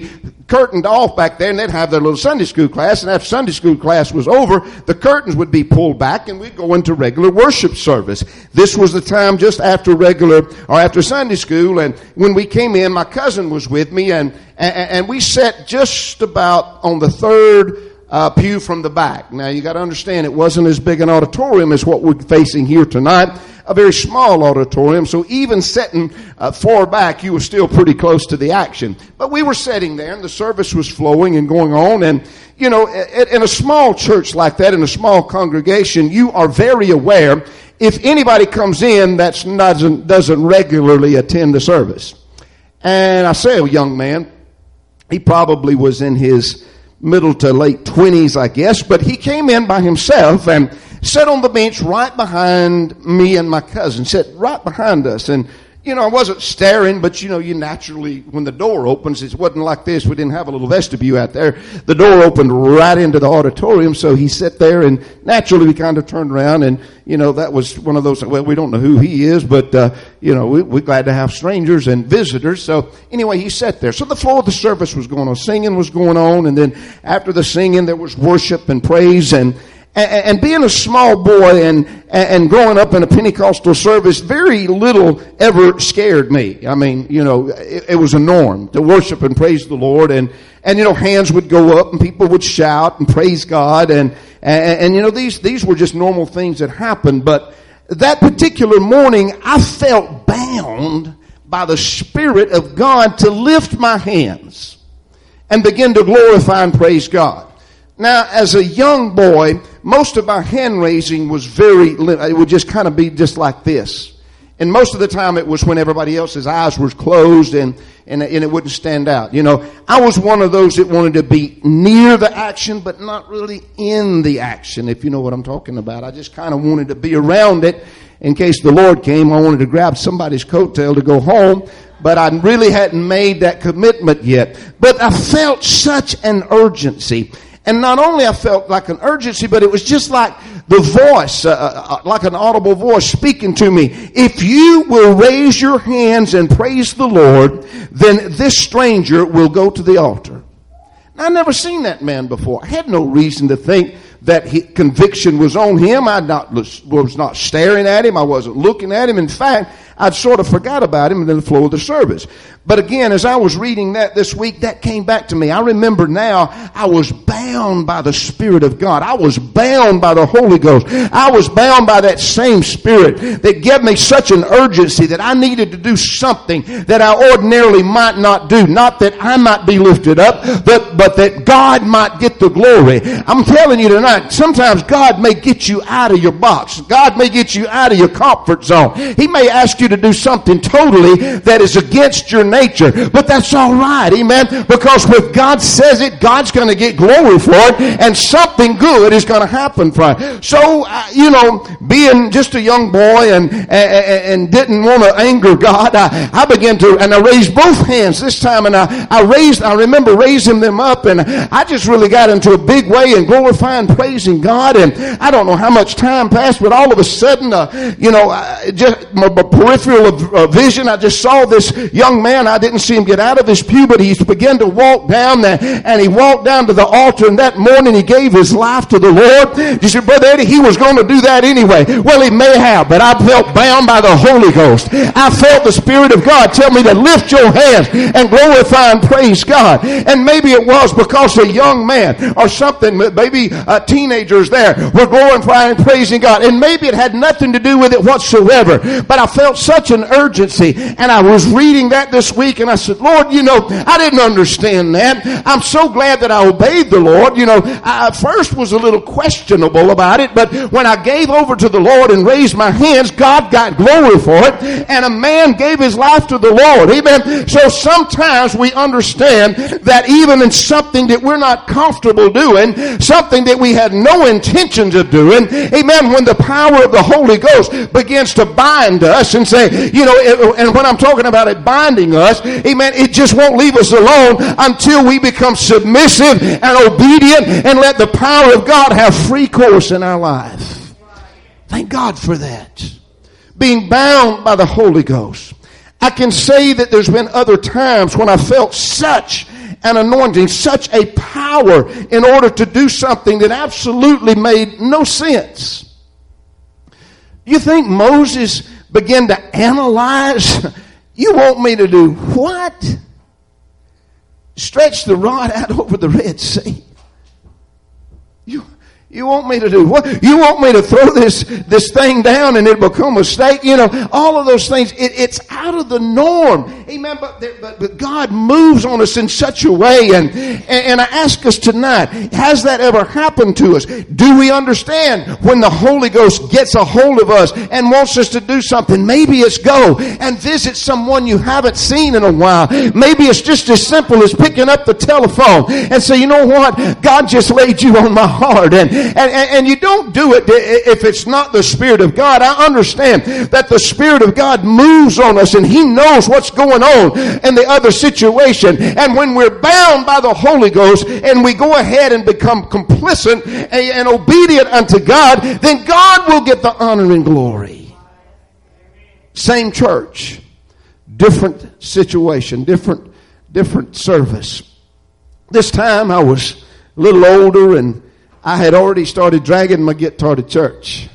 curtained off back there, and they'd have their little Sunday school class, and after Sunday school class was over, the curtains would be pulled back, and we'd go into regular worship service. This was the time just after regular, or after Sunday school, and when we came in, my cousin was with me, and, and, and we sat just about on the third uh, pew from the back. Now, you got to understand, it wasn't as big an auditorium as what we're facing here tonight. A very small auditorium, so even sitting uh, far back, you were still pretty close to the action. But we were sitting there, and the service was flowing and going on. And, you know, in a small church like that, in a small congregation, you are very aware if anybody comes in that doesn't, doesn't regularly attend the service. And I say a young man, he probably was in his middle to late twenties, I guess, but he came in by himself and sat on the bench right behind me and my cousin, sat right behind us. And, you know, I wasn't staring, but, you know, you naturally, when the door opens, it wasn't like this. We didn't have a little vestibule out there. The door opened right into the auditorium, so he sat there, and naturally we kind of turned around, and, you know, that was one of those, well, we don't know who he is, but, uh, you know, we, we're glad to have strangers and visitors. So, anyway, he sat there. So the flow of the service was going on. Singing was going on, and then after the singing, there was worship and praise, and And being a small boy and and growing up in a Pentecostal service, very little ever scared me. I mean, you know, it, it was a norm to worship and praise the Lord, and and you know, hands would go up and people would shout and praise God, and and, and you know, these these were just normal things that happened. But that particular morning, I felt bound by the Spirit of God to lift my hands and begin to glorify and praise God. Now, as a young boy, most of my hand raising was very, it would just kind of be just like this. And most of the time it was when everybody else's eyes were closed and, and, and it wouldn't stand out. You know, I was one of those that wanted to be near the action, but not really in the action, if you know what I'm talking about. I just kind of wanted to be around it in case the Lord came. I wanted to grab somebody's coattail to go home, but I really hadn't made that commitment yet. But I felt such an urgency. And not only I felt like an urgency, but it was just like the voice, uh, uh, like an audible voice speaking to me. If you will raise your hands and praise the Lord, then this stranger will go to the altar. Now, I'd never seen that man before. I had no reason to think that he, conviction was on him. I not, was not staring at him. I wasn't looking at him. In fact, I'd sort of forgot about him in the flow of the service. But again, as I was reading that this week, that came back to me. I remember now I was bound by the Spirit of God. I was bound by the Holy Ghost. I was bound by that same Spirit that gave me such an urgency that I needed to do something that I ordinarily might not do. Not that I might be lifted up, but, but that God might get the glory. I'm telling you tonight, sometimes God may get you out of your box. God may get you out of your comfort zone. He may ask you to do something totally that is against your nature, but that's all right, amen, because when God says it, God's going to get glory for it, and something good is going to happen from it. So, uh, you know, being just a young boy and and, and didn't want to anger God, I, I began to, and I raised both hands this time, and I, I raised, I remember raising them up, and I just really got into a big way in glorifying, praising God, and I don't know how much time passed, but all of a sudden, uh, you know, I just my, my peripheral of uh, vision, I just saw this young man. I didn't see him get out of his pew, but he began to walk down there, and he walked down to the altar, and that morning he gave his life to the Lord. You said, Brother Eddie, he was going to do that anyway. Well, he may have, but I felt bound by the Holy Ghost. I felt the Spirit of God tell me to lift your hands and glorify and praise God. And maybe it was because a young man or something, maybe uh, teenagers there were glorifying and praising God. And maybe it had nothing to do with it whatsoever, but I felt such an urgency, and I was reading that this week, and I said, Lord, you know, I didn't understand that. I'm so glad that I obeyed the Lord. You know, I at first was a little questionable about it, but when I gave over to the Lord and raised my hands, God got glory for it, and a man gave his life to the Lord. Amen. So sometimes we understand that even in something that we're not comfortable doing, something that we had no intentions of doing, amen, when the power of the Holy Ghost begins to bind us and say, you know, and when I'm talking about it binding us, amen, it just won't leave us alone until we become submissive and obedient and let the power of God have free course in our life. Thank God for that. Being bound by the Holy Ghost. I can say that there's been other times when I felt such an anointing, such a power in order to do something that absolutely made no sense. You think Moses began to analyze? You want me to do what? Stretch the rod out over the Red Sea. You, you want me to do what? You want me to throw this, this thing down and it become a snake? You know, all of those things. It, it's out of the norm. Amen. But, there, but, but God moves on us in such a way. And, and, and I ask us tonight, has that ever happened to us? Do we understand when the Holy Ghost gets a hold of us and wants us to do something? Maybe it's go and visit someone you haven't seen in a while. Maybe it's just as simple as picking up the telephone and say, you know what? God just laid you on my heart. And, and, and you don't do it if it's not the Spirit of God. I understand that the Spirit of God moves on us and He knows what's going on in the other situation. And when we're bound by the Holy Ghost and we go ahead and become complicit and obedient unto God, then God will get the honor and glory. Same church, different situation, different, different service. This time I was a little older and I had already started dragging my guitar to church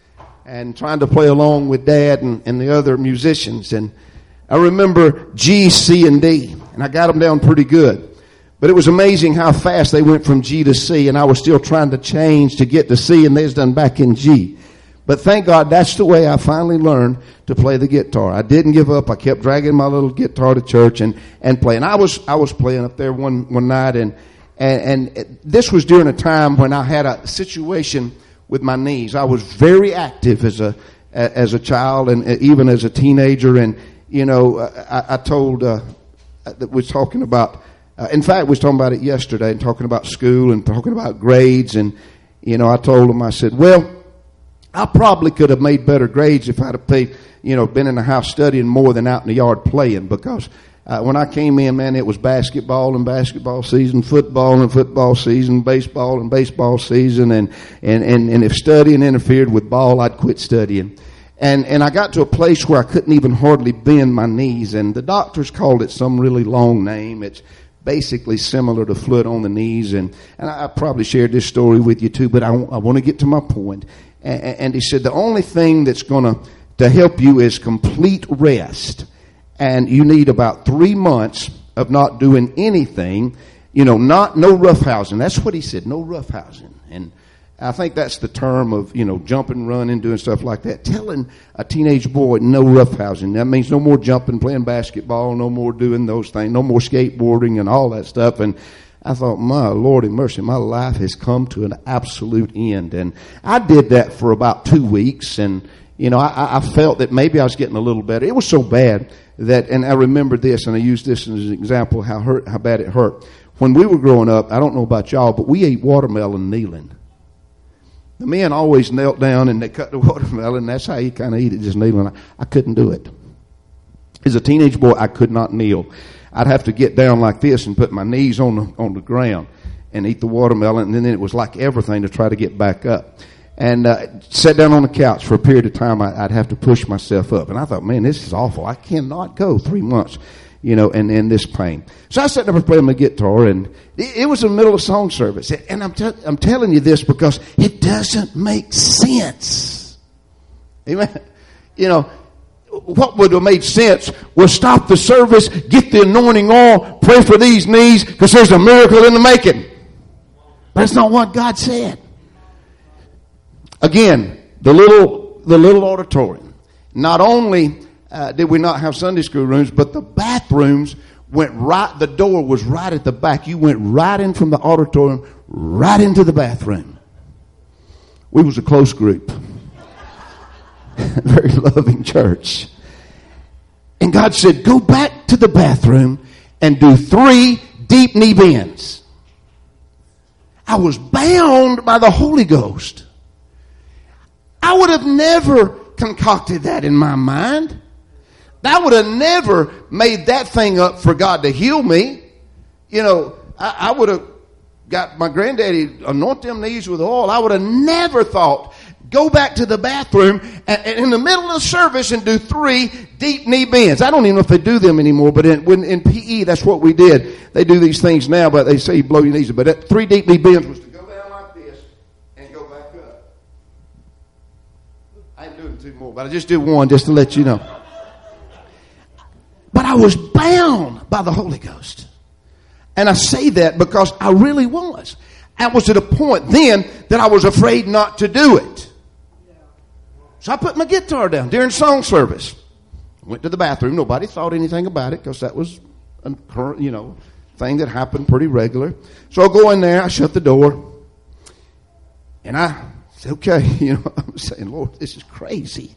and trying to play along with Dad and, and the other musicians. And I remember G, C, and D, and I got them down pretty good. But it was amazing how fast they went from G to C, and I was still trying to change to get to C, and they was done back in G. But thank God that's the way I finally learned to play the guitar. I didn't give up. I kept dragging my little guitar to church and, and playing. I was I was playing up there one, one night, and, and and this was during a time when I had a situation with my knees. I was very active as a as a child and even as a teenager, and you know, I, I told uh, that was talking about. Uh, in fact, we was talking about it yesterday, and talking about school and talking about grades, and you know, I told him, I said, well, I probably could have made better grades if I'd have paid, you know, been in the house studying more than out in the yard playing, because uh, when I came in, man, it was basketball and basketball season, football and football season, baseball and baseball season, and and and, and if studying interfered with ball, I'd quit studying. And and I got to a place where I couldn't even hardly bend my knees, and the doctors called it some really long name. It's basically similar to foot on the knees, and, and I probably shared this story with you too, but I, I want to get to my point. And, and he said the only thing that's going to to help you is complete rest, and you need about three months of not doing anything, you know, not no roughhousing. That's what he said, no roughhousing. And I think that's the term of, you know, jumping, running, doing stuff like that. Telling a teenage boy no roughhousing. That means no more jumping, playing basketball, no more doing those things, no more skateboarding and all that stuff. And I thought, my Lord in mercy, my life has come to an absolute end. And I did that for about two weeks. And, you know, I, I felt that maybe I was getting a little better. It was so bad that, and I remember this, and I used this as an example how hurt, how bad it hurt. When we were growing up, I don't know about y'all, but we ate watermelon kneeling. The men always knelt down and they cut the watermelon. That's how you kind of eat it, just kneeling. I, I couldn't do it. As a teenage boy, I could not kneel. I'd have to get down like this and put my knees on the, on the ground and eat the watermelon. And then it was like everything to try to get back up. And uh, sat down on the couch for a period of time. I, I'd have to push myself up. And I thought, man, this is awful. I cannot go three months. You know, and in this pain. So I sat there and played my guitar, and it, it was in the middle of song service. And I'm t- I'm telling you this because it doesn't make sense. Amen. You know, what would have made sense was stop the service, get the anointing oil, pray for these knees, because there's a miracle in the making. But that's not what God said. Again, the little the little auditorium. Not only Uh, did we not have Sunday school rooms, but the bathrooms went right, the door was right at the back. You went right in from the auditorium, right into the bathroom. We was a close group. Very loving church. And God said, go back to the bathroom and do three deep knee bends. I was bound by the Holy Ghost. I would have never concocted that in my mind. I would have never made that thing up for God to heal me. You know, I, I would have got my granddaddy anoint them knees with oil. I would have never thought go back to the bathroom and, and in the middle of the service and do three deep knee bends. I don't even know if they do them anymore, but in, when, in P E, that's what we did. They do these things now, but they say you blow your knees. But that three deep knee bends was to go down like this and go back up. I ain't doing two more, but I just did one just to let you know. But I was bound by the Holy Ghost. And I say that because I really was. I was at a point then that I was afraid not to do it. So I put my guitar down during song service. Went to the bathroom. Nobody thought anything about it because that was a current, you know, thing that happened pretty regular. So I go in there. I shut the door. And I said, okay, you know, I'm saying, Lord, this is crazy.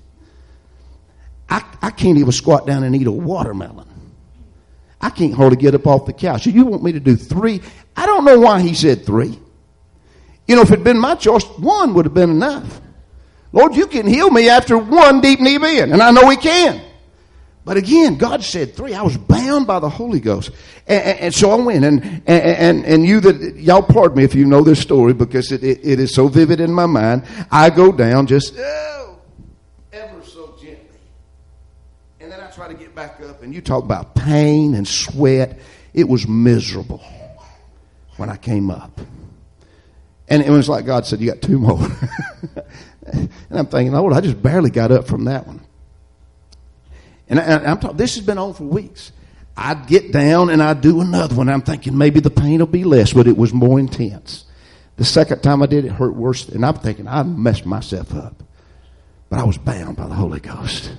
I, I can't even squat down and eat a watermelon. I can't hardly get up off the couch. So you want me to do three? I don't know why he said three. You know, if it had been my choice, one would have been enough. Lord, you can heal me after one deep knee bend. And I know he can. But again, God said three. I was bound by the Holy Ghost. And, and, and so I went. And, and, and, and you that, y'all pardon me if you know this story because it, it, it is so vivid in my mind. I go down just, oh, ever so gently. And then I try to get back up, and you talk about pain and sweat. It was miserable when I came up. And it was like God said, you got two more. And I'm thinking, Lord, I just barely got up from that one. And, I, and I'm talking, this has been on for weeks. I'd get down and I'd do another one. I'm thinking maybe the pain will be less, but it was more intense. The second time I did it, it hurt worse. And I'm thinking, I messed myself up. But I was bound by the Holy Ghost.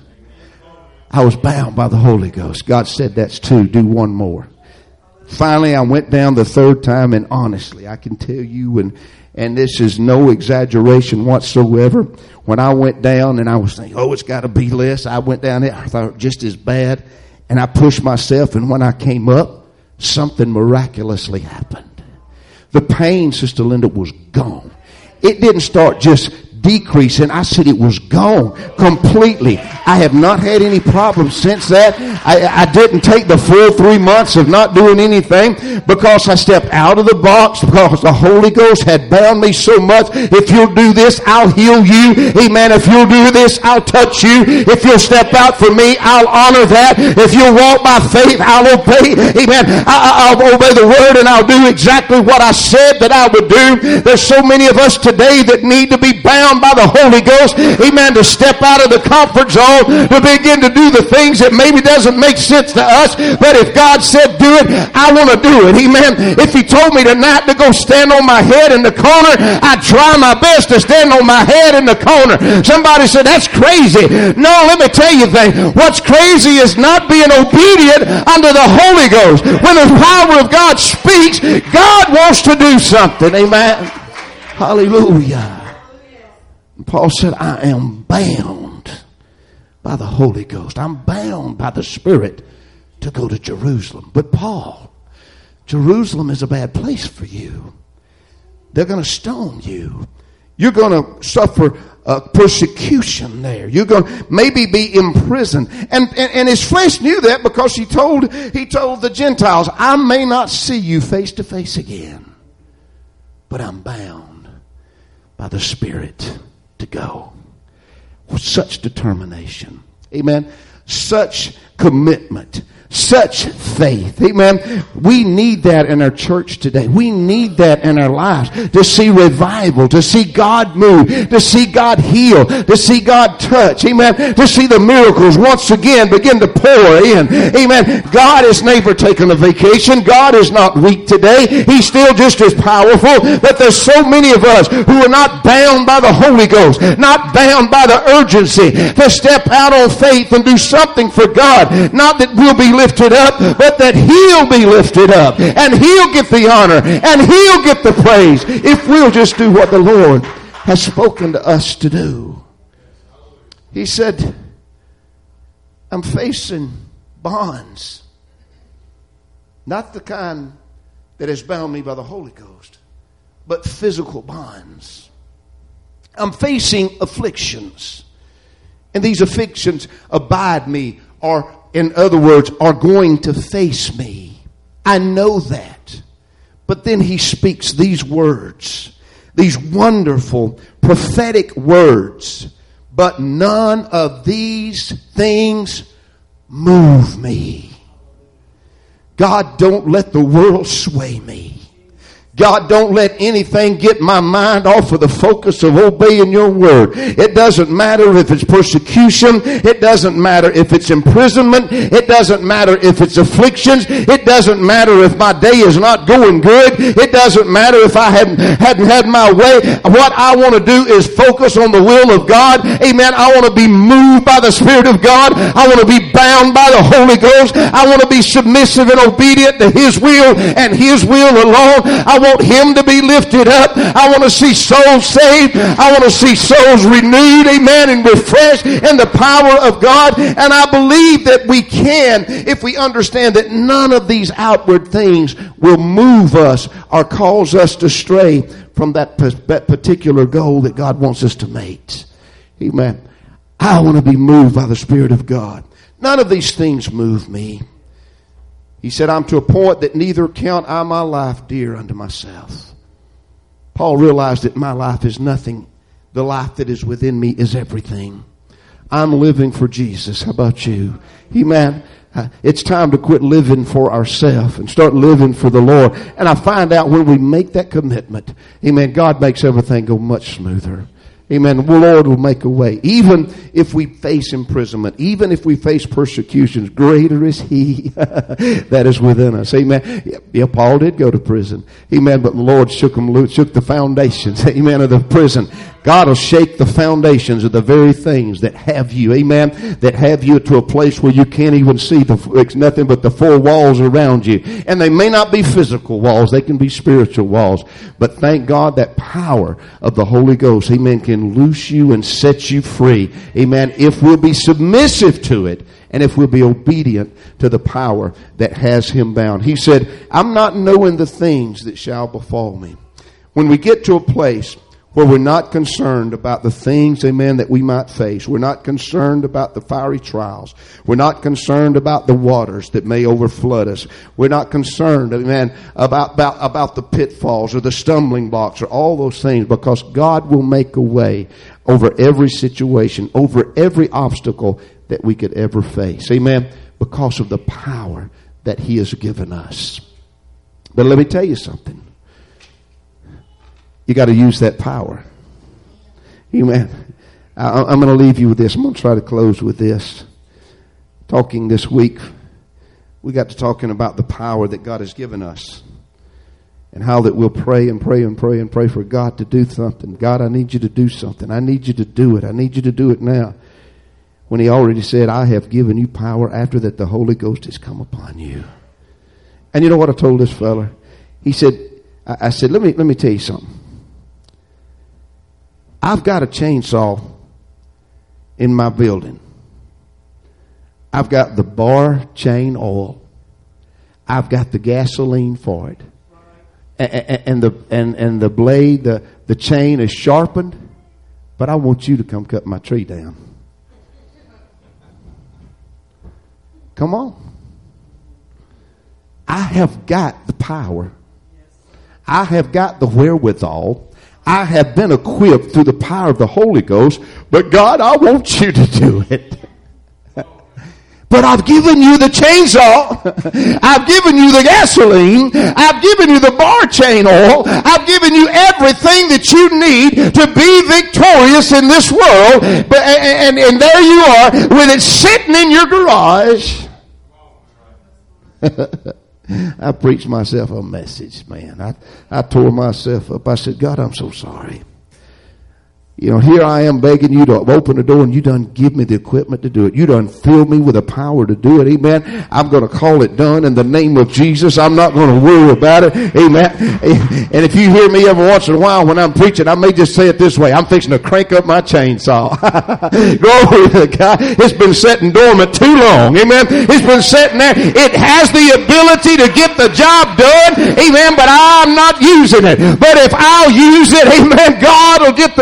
I was bound by the Holy Ghost. God said that's two. Do one more. Finally, I went down the third time, and honestly, I can tell you, and, and this is no exaggeration whatsoever, when I went down and I was thinking, oh, it's got to be less, I went down there, I thought just as bad, and I pushed myself, and when I came up, something miraculously happened. The pain, Sister Linda, was gone. It didn't start just decreasing. I said it was gone completely. I have not had any problems since that. I, I didn't take the full three months of not doing anything because I stepped out of the box because the Holy Ghost had bound me so much. If you'll do this, I'll heal you. Amen. If you'll do this, I'll touch you. If you'll step out for me, I'll honor that. If you'll walk by faith, I'll obey. Amen. I, I'll obey the word and I'll do exactly what I said that I would do. There's so many of us today that need to be bound by the Holy Ghost, amen, to step out of the comfort zone, to begin to do the things that maybe doesn't make sense to us, but if God said do it, I want to do it, amen. If he told me tonight to go stand on my head in the corner, I'd try my best to stand on my head in the corner. Somebody said, that's crazy. No, let me tell you thing. What's crazy is not being obedient unto the Holy Ghost. When the power of God speaks, God wants to do something, amen. Hallelujah. Paul said, I am bound by the Holy Ghost. I'm bound by the Spirit to go to Jerusalem. But Paul, Jerusalem is a bad place for you. They're going to stone you. You're going to suffer uh, persecution there. You're going to maybe be imprisoned. And, and, and his flesh knew that because he told, he told the Gentiles, I may not see you face to face again, but I'm bound by the Spirit to go. With such determination. Amen. Such commitment. Such faith. Amen. We need that in our church today. We need that in our lives. To see revival. To see God move. To see God heal. To see God touch. Amen. To see the miracles once again begin to pour in. Amen. God has never taken a vacation. God is not weak today. He's still just as powerful. But there's so many of us who are not bound by the Holy Ghost. Not bound by the urgency to step out on faith and do something for God. Not that we'll be lifted up, but that he'll be lifted up and he'll get the honor and he'll get the praise if we'll just do what the Lord has spoken to us to do. He said, I'm facing bonds, not the kind that has bound me by the Holy Ghost, but physical bonds. I'm facing afflictions, and these afflictions abide me, or in other words, are going to face me. I know that. But then he speaks these words. these wonderful prophetic words. But none of these things move me. God, don't let the world sway me. God, don't let anything get my mind off of the focus of obeying your word. It doesn't matter if it's persecution. It doesn't matter if it's imprisonment. It doesn't matter if it's afflictions. It doesn't matter if my day is not going good. It doesn't matter if I hadn't, hadn't had my way. What I want to do is focus on the will of God. Amen. I want to be moved by the Spirit of God. I want to be bound by the Holy Ghost. I want to be submissive and obedient to His will and His will alone. I want Him to be lifted up. I want to see souls saved. I want to see souls renewed, amen, and refreshed in the power of God. And I believe that we can if we understand that none of these outward things will move us or cause us to stray from that, that particular goal that God wants us to make. Amen. I want to be moved by the Spirit of God. None of these things move me. He said, I'm to a point that neither count I my life dear unto myself. Paul realized that my life is nothing. The life that is within me is everything. I'm living for Jesus. How about you? Amen. It's time to quit living for ourselves and start living for the Lord. And I find out when we make that commitment, amen, God makes everything go much smoother. Amen. The Lord will make a way. Even if we face imprisonment, even if we face persecutions, greater is He that is within us. Amen. Yeah, Paul did go to prison. Amen. But the Lord shook him loose, shook the foundations, amen, of the prison. God will shake the foundations of the very things that have you, amen, that have you to a place where you can't even see the, it's nothing but the four walls around you. And they may not be physical walls, they can be spiritual walls. But thank God that power of the Holy Ghost, amen, can loose you and set you free, amen, if we'll be submissive to it and if we'll be obedient to the power that has Him bound. He said, I'm not knowing the things that shall befall me. When we get to a place where we're not concerned about the things, amen, that we might face. We're not concerned about the fiery trials. We're not concerned about the waters that may overflood us. We're not concerned, amen, about, about, about the pitfalls or the stumbling blocks or all those things, because God will make a way over every situation, over every obstacle that we could ever face. Amen. Because of the power that He has given us. But let me tell you something. You got to use that power. Amen. I, I'm going to leave you with this. I'm going to try to close with this. Talking this week, we got to talking about the power that God has given us. And how that we'll pray and pray and pray and pray for God to do something. God, I need you to do something. I need you to do it. I need you to do it now. When He already said, I have given you power after that the Holy Ghost has come upon you. And you know what I told this fella? He said, I, I said, let me, let me tell you something. I've got a chainsaw in my building. I've got the bar chain oil. I've got the gasoline for it. And, and the and, and the blade, the, the chain is sharpened. But I want you to come cut my tree down. Come on. I have got the power. I have got the wherewithal. I have been equipped through the power of the Holy Ghost, but God, I want you to do it. But I've given you the chainsaw. I've given you the gasoline. I've given you the bar chain oil. I've given you everything that you need to be victorious in this world. But, and, and there you are with it sitting in your garage. I preached myself a message, man. I, I tore myself up. I said, God, I'm so sorry. You know, here I am begging you to open the door, and you done give me the equipment to do it. You done filled me with the power to do it. Amen. I'm going to call it done in the name of Jesus. I'm not going to worry about it. Amen. And if you hear me every once in a while when I'm preaching, I may just say it this way. I'm fixing to crank up my chainsaw. Glory to God. It's been sitting dormant too long. Amen. It's been sitting there. It has the ability to get the job done. Amen. But I'm not using it. But if I'll use it, amen, God will get the glory.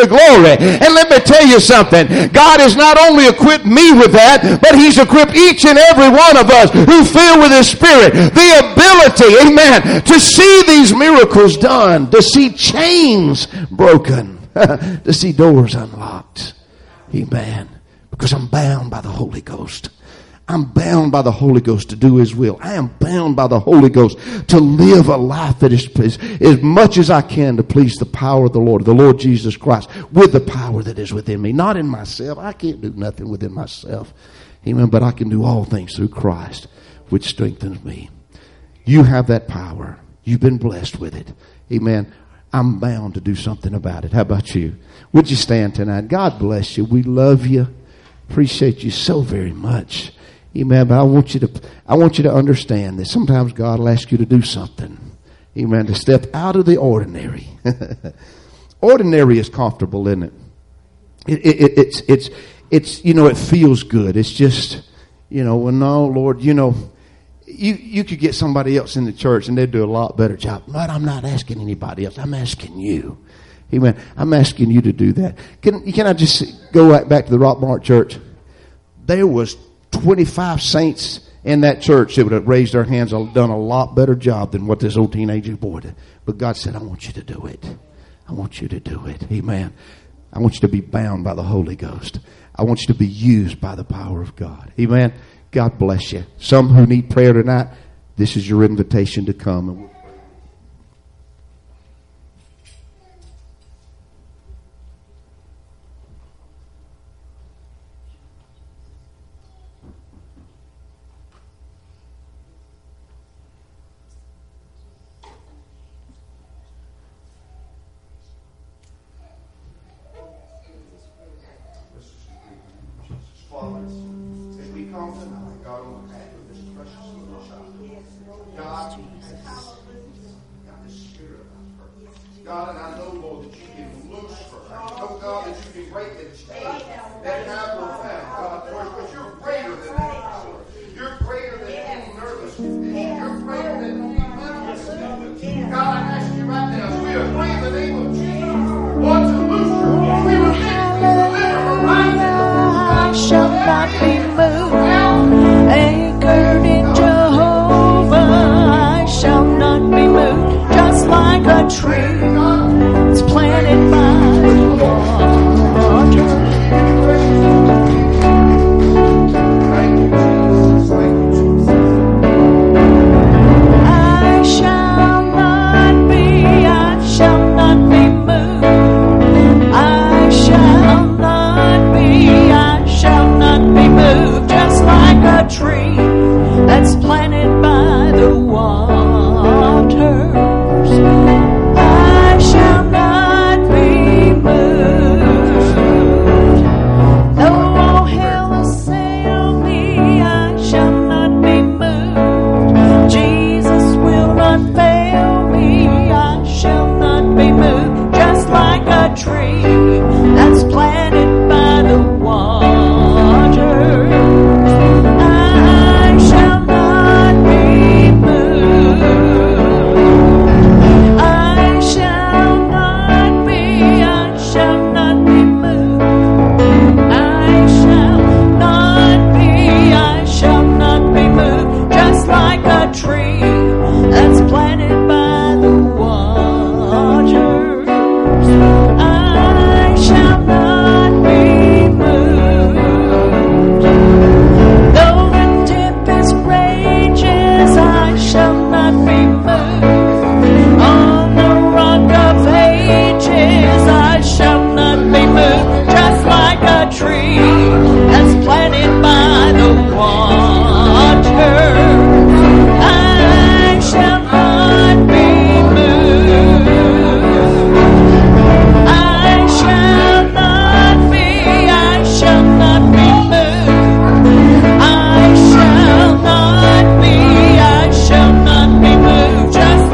glory. And let me tell you something. God has not only equipped me with that, but He's equipped each and every one of us who filled with His Spirit the ability, amen, to see these miracles done, to see chains broken, to see doors unlocked. Amen. Because I'm bound by the Holy Ghost. I'm bound by the Holy Ghost to do His will. I am bound by the Holy Ghost to live a life that is, is as much as I can to please the power of the Lord, the Lord Jesus Christ, with the power that is within me. Not in myself. I can't do nothing within myself. Amen. But I can do all things through Christ, which strengthens me. You have that power. You've been blessed with it. Amen. I'm bound to do something about it. How about you? Would you stand tonight? God bless you. We love you. Appreciate you so very much. Amen. But I want you to, I want you to understand that sometimes God will ask you to do something. Amen. To step out of the ordinary. Ordinary is comfortable, isn't it? It, it? It's, it's, it's, you know, it feels good. It's just, you know, well, no, Lord, you know, you, you could get somebody else in the church and they'd do a lot better job. But I'm not asking anybody else. I'm asking you. Amen. I'm asking you to do that. Can, can I just go right back to the Rockmart Church? There was twenty-five saints in that church that would have raised their hands and done a lot better job than what this old teenager boy did. But God said, I want you to do it. I want you to do it. Amen. I want you to be bound by the Holy Ghost. I want you to be used by the power of God. Amen. God bless you. Some who need prayer tonight, this is your invitation to come. And we'll Father, as we come tonight, God, on behalf of this precious little child, God, God, the Spirit of her. God, and I know, Lord, that you can loose her. I know, God, that you can break the chains that have her found, God, Lord, because you're greater than any power. You're greater than any nervous condition. You're greater than any mental condition. God, I ask you right now, as we agree in the name of Jesus, Lord, to loose her. We release, we deliver her right now. I shall not be moved, anchored in Jehovah. I shall not be moved, just like a tree that's planted by the water. I shall not be, I shall not be moved. I shall not be, I shall not be moved, just like a tree that's planted by the waters. I shall not be moved. Though all hell assail me, I shall not be moved. Jesus will not fail me, I shall not be moved, just like a tree that's planted by the waters. I shall not be moved. I shall not be, I shall not be moved. I shall not be, I shall not be moved, just like a tree that's planted by the waters. I shall not be moved. Though the tempest rages, I shall not be moved. On the rock of ages, I shall not be moved, just like a tree that's planted by the waters. I shall not be moved. I shall not be, I shall not be moved. I shall not be, I shall not be moved, just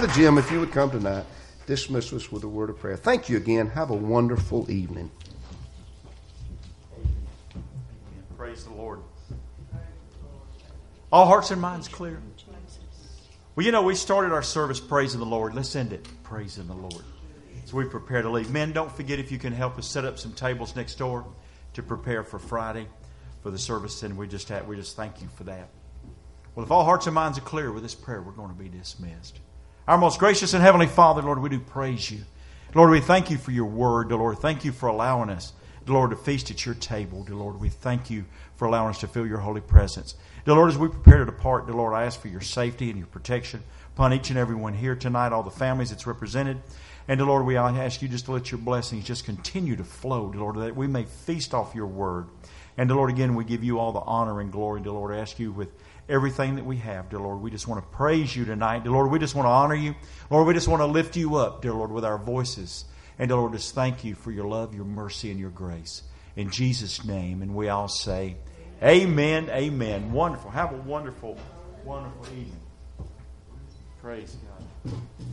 Brother Jim, if you would come tonight, dismiss us with a word of prayer. Thank you again. Have a wonderful evening. Praise the Lord. All hearts and minds clear. Well, you know, we started our service praising the Lord. Let's end it praising the Lord. So we prepare to leave. Men, don't forget if you can help us set up some tables next door to prepare for Friday for the service. And we just have, we just thank you for that. Well, if all hearts and minds are clear with this prayer, we're going to be dismissed. Our most gracious and heavenly Father, Lord, we do praise you. Lord, we thank you for your word. Dear Lord, thank you for allowing us, dear Lord, to feast at your table. Dear Lord, we thank you for allowing us to feel your holy presence. Dear Lord, as we prepare to depart, dear Lord, I ask for your safety and your protection upon each and every one here tonight, all the families that's represented. And dear Lord, we ask you just to let your blessings just continue to flow, dear Lord, that we may feast off your word. And dear Lord, again, we give you all the honor and glory. Dear Lord, I ask you with everything that we have, dear Lord, we just want to praise you tonight. Dear Lord, we just want to honor you. Lord, we just want to lift you up, dear Lord, with our voices. And dear Lord, just thank you for your love, your mercy, and your grace. In Jesus' name, and we all say, amen, amen. Wonderful. Have a wonderful, wonderful evening. Praise God.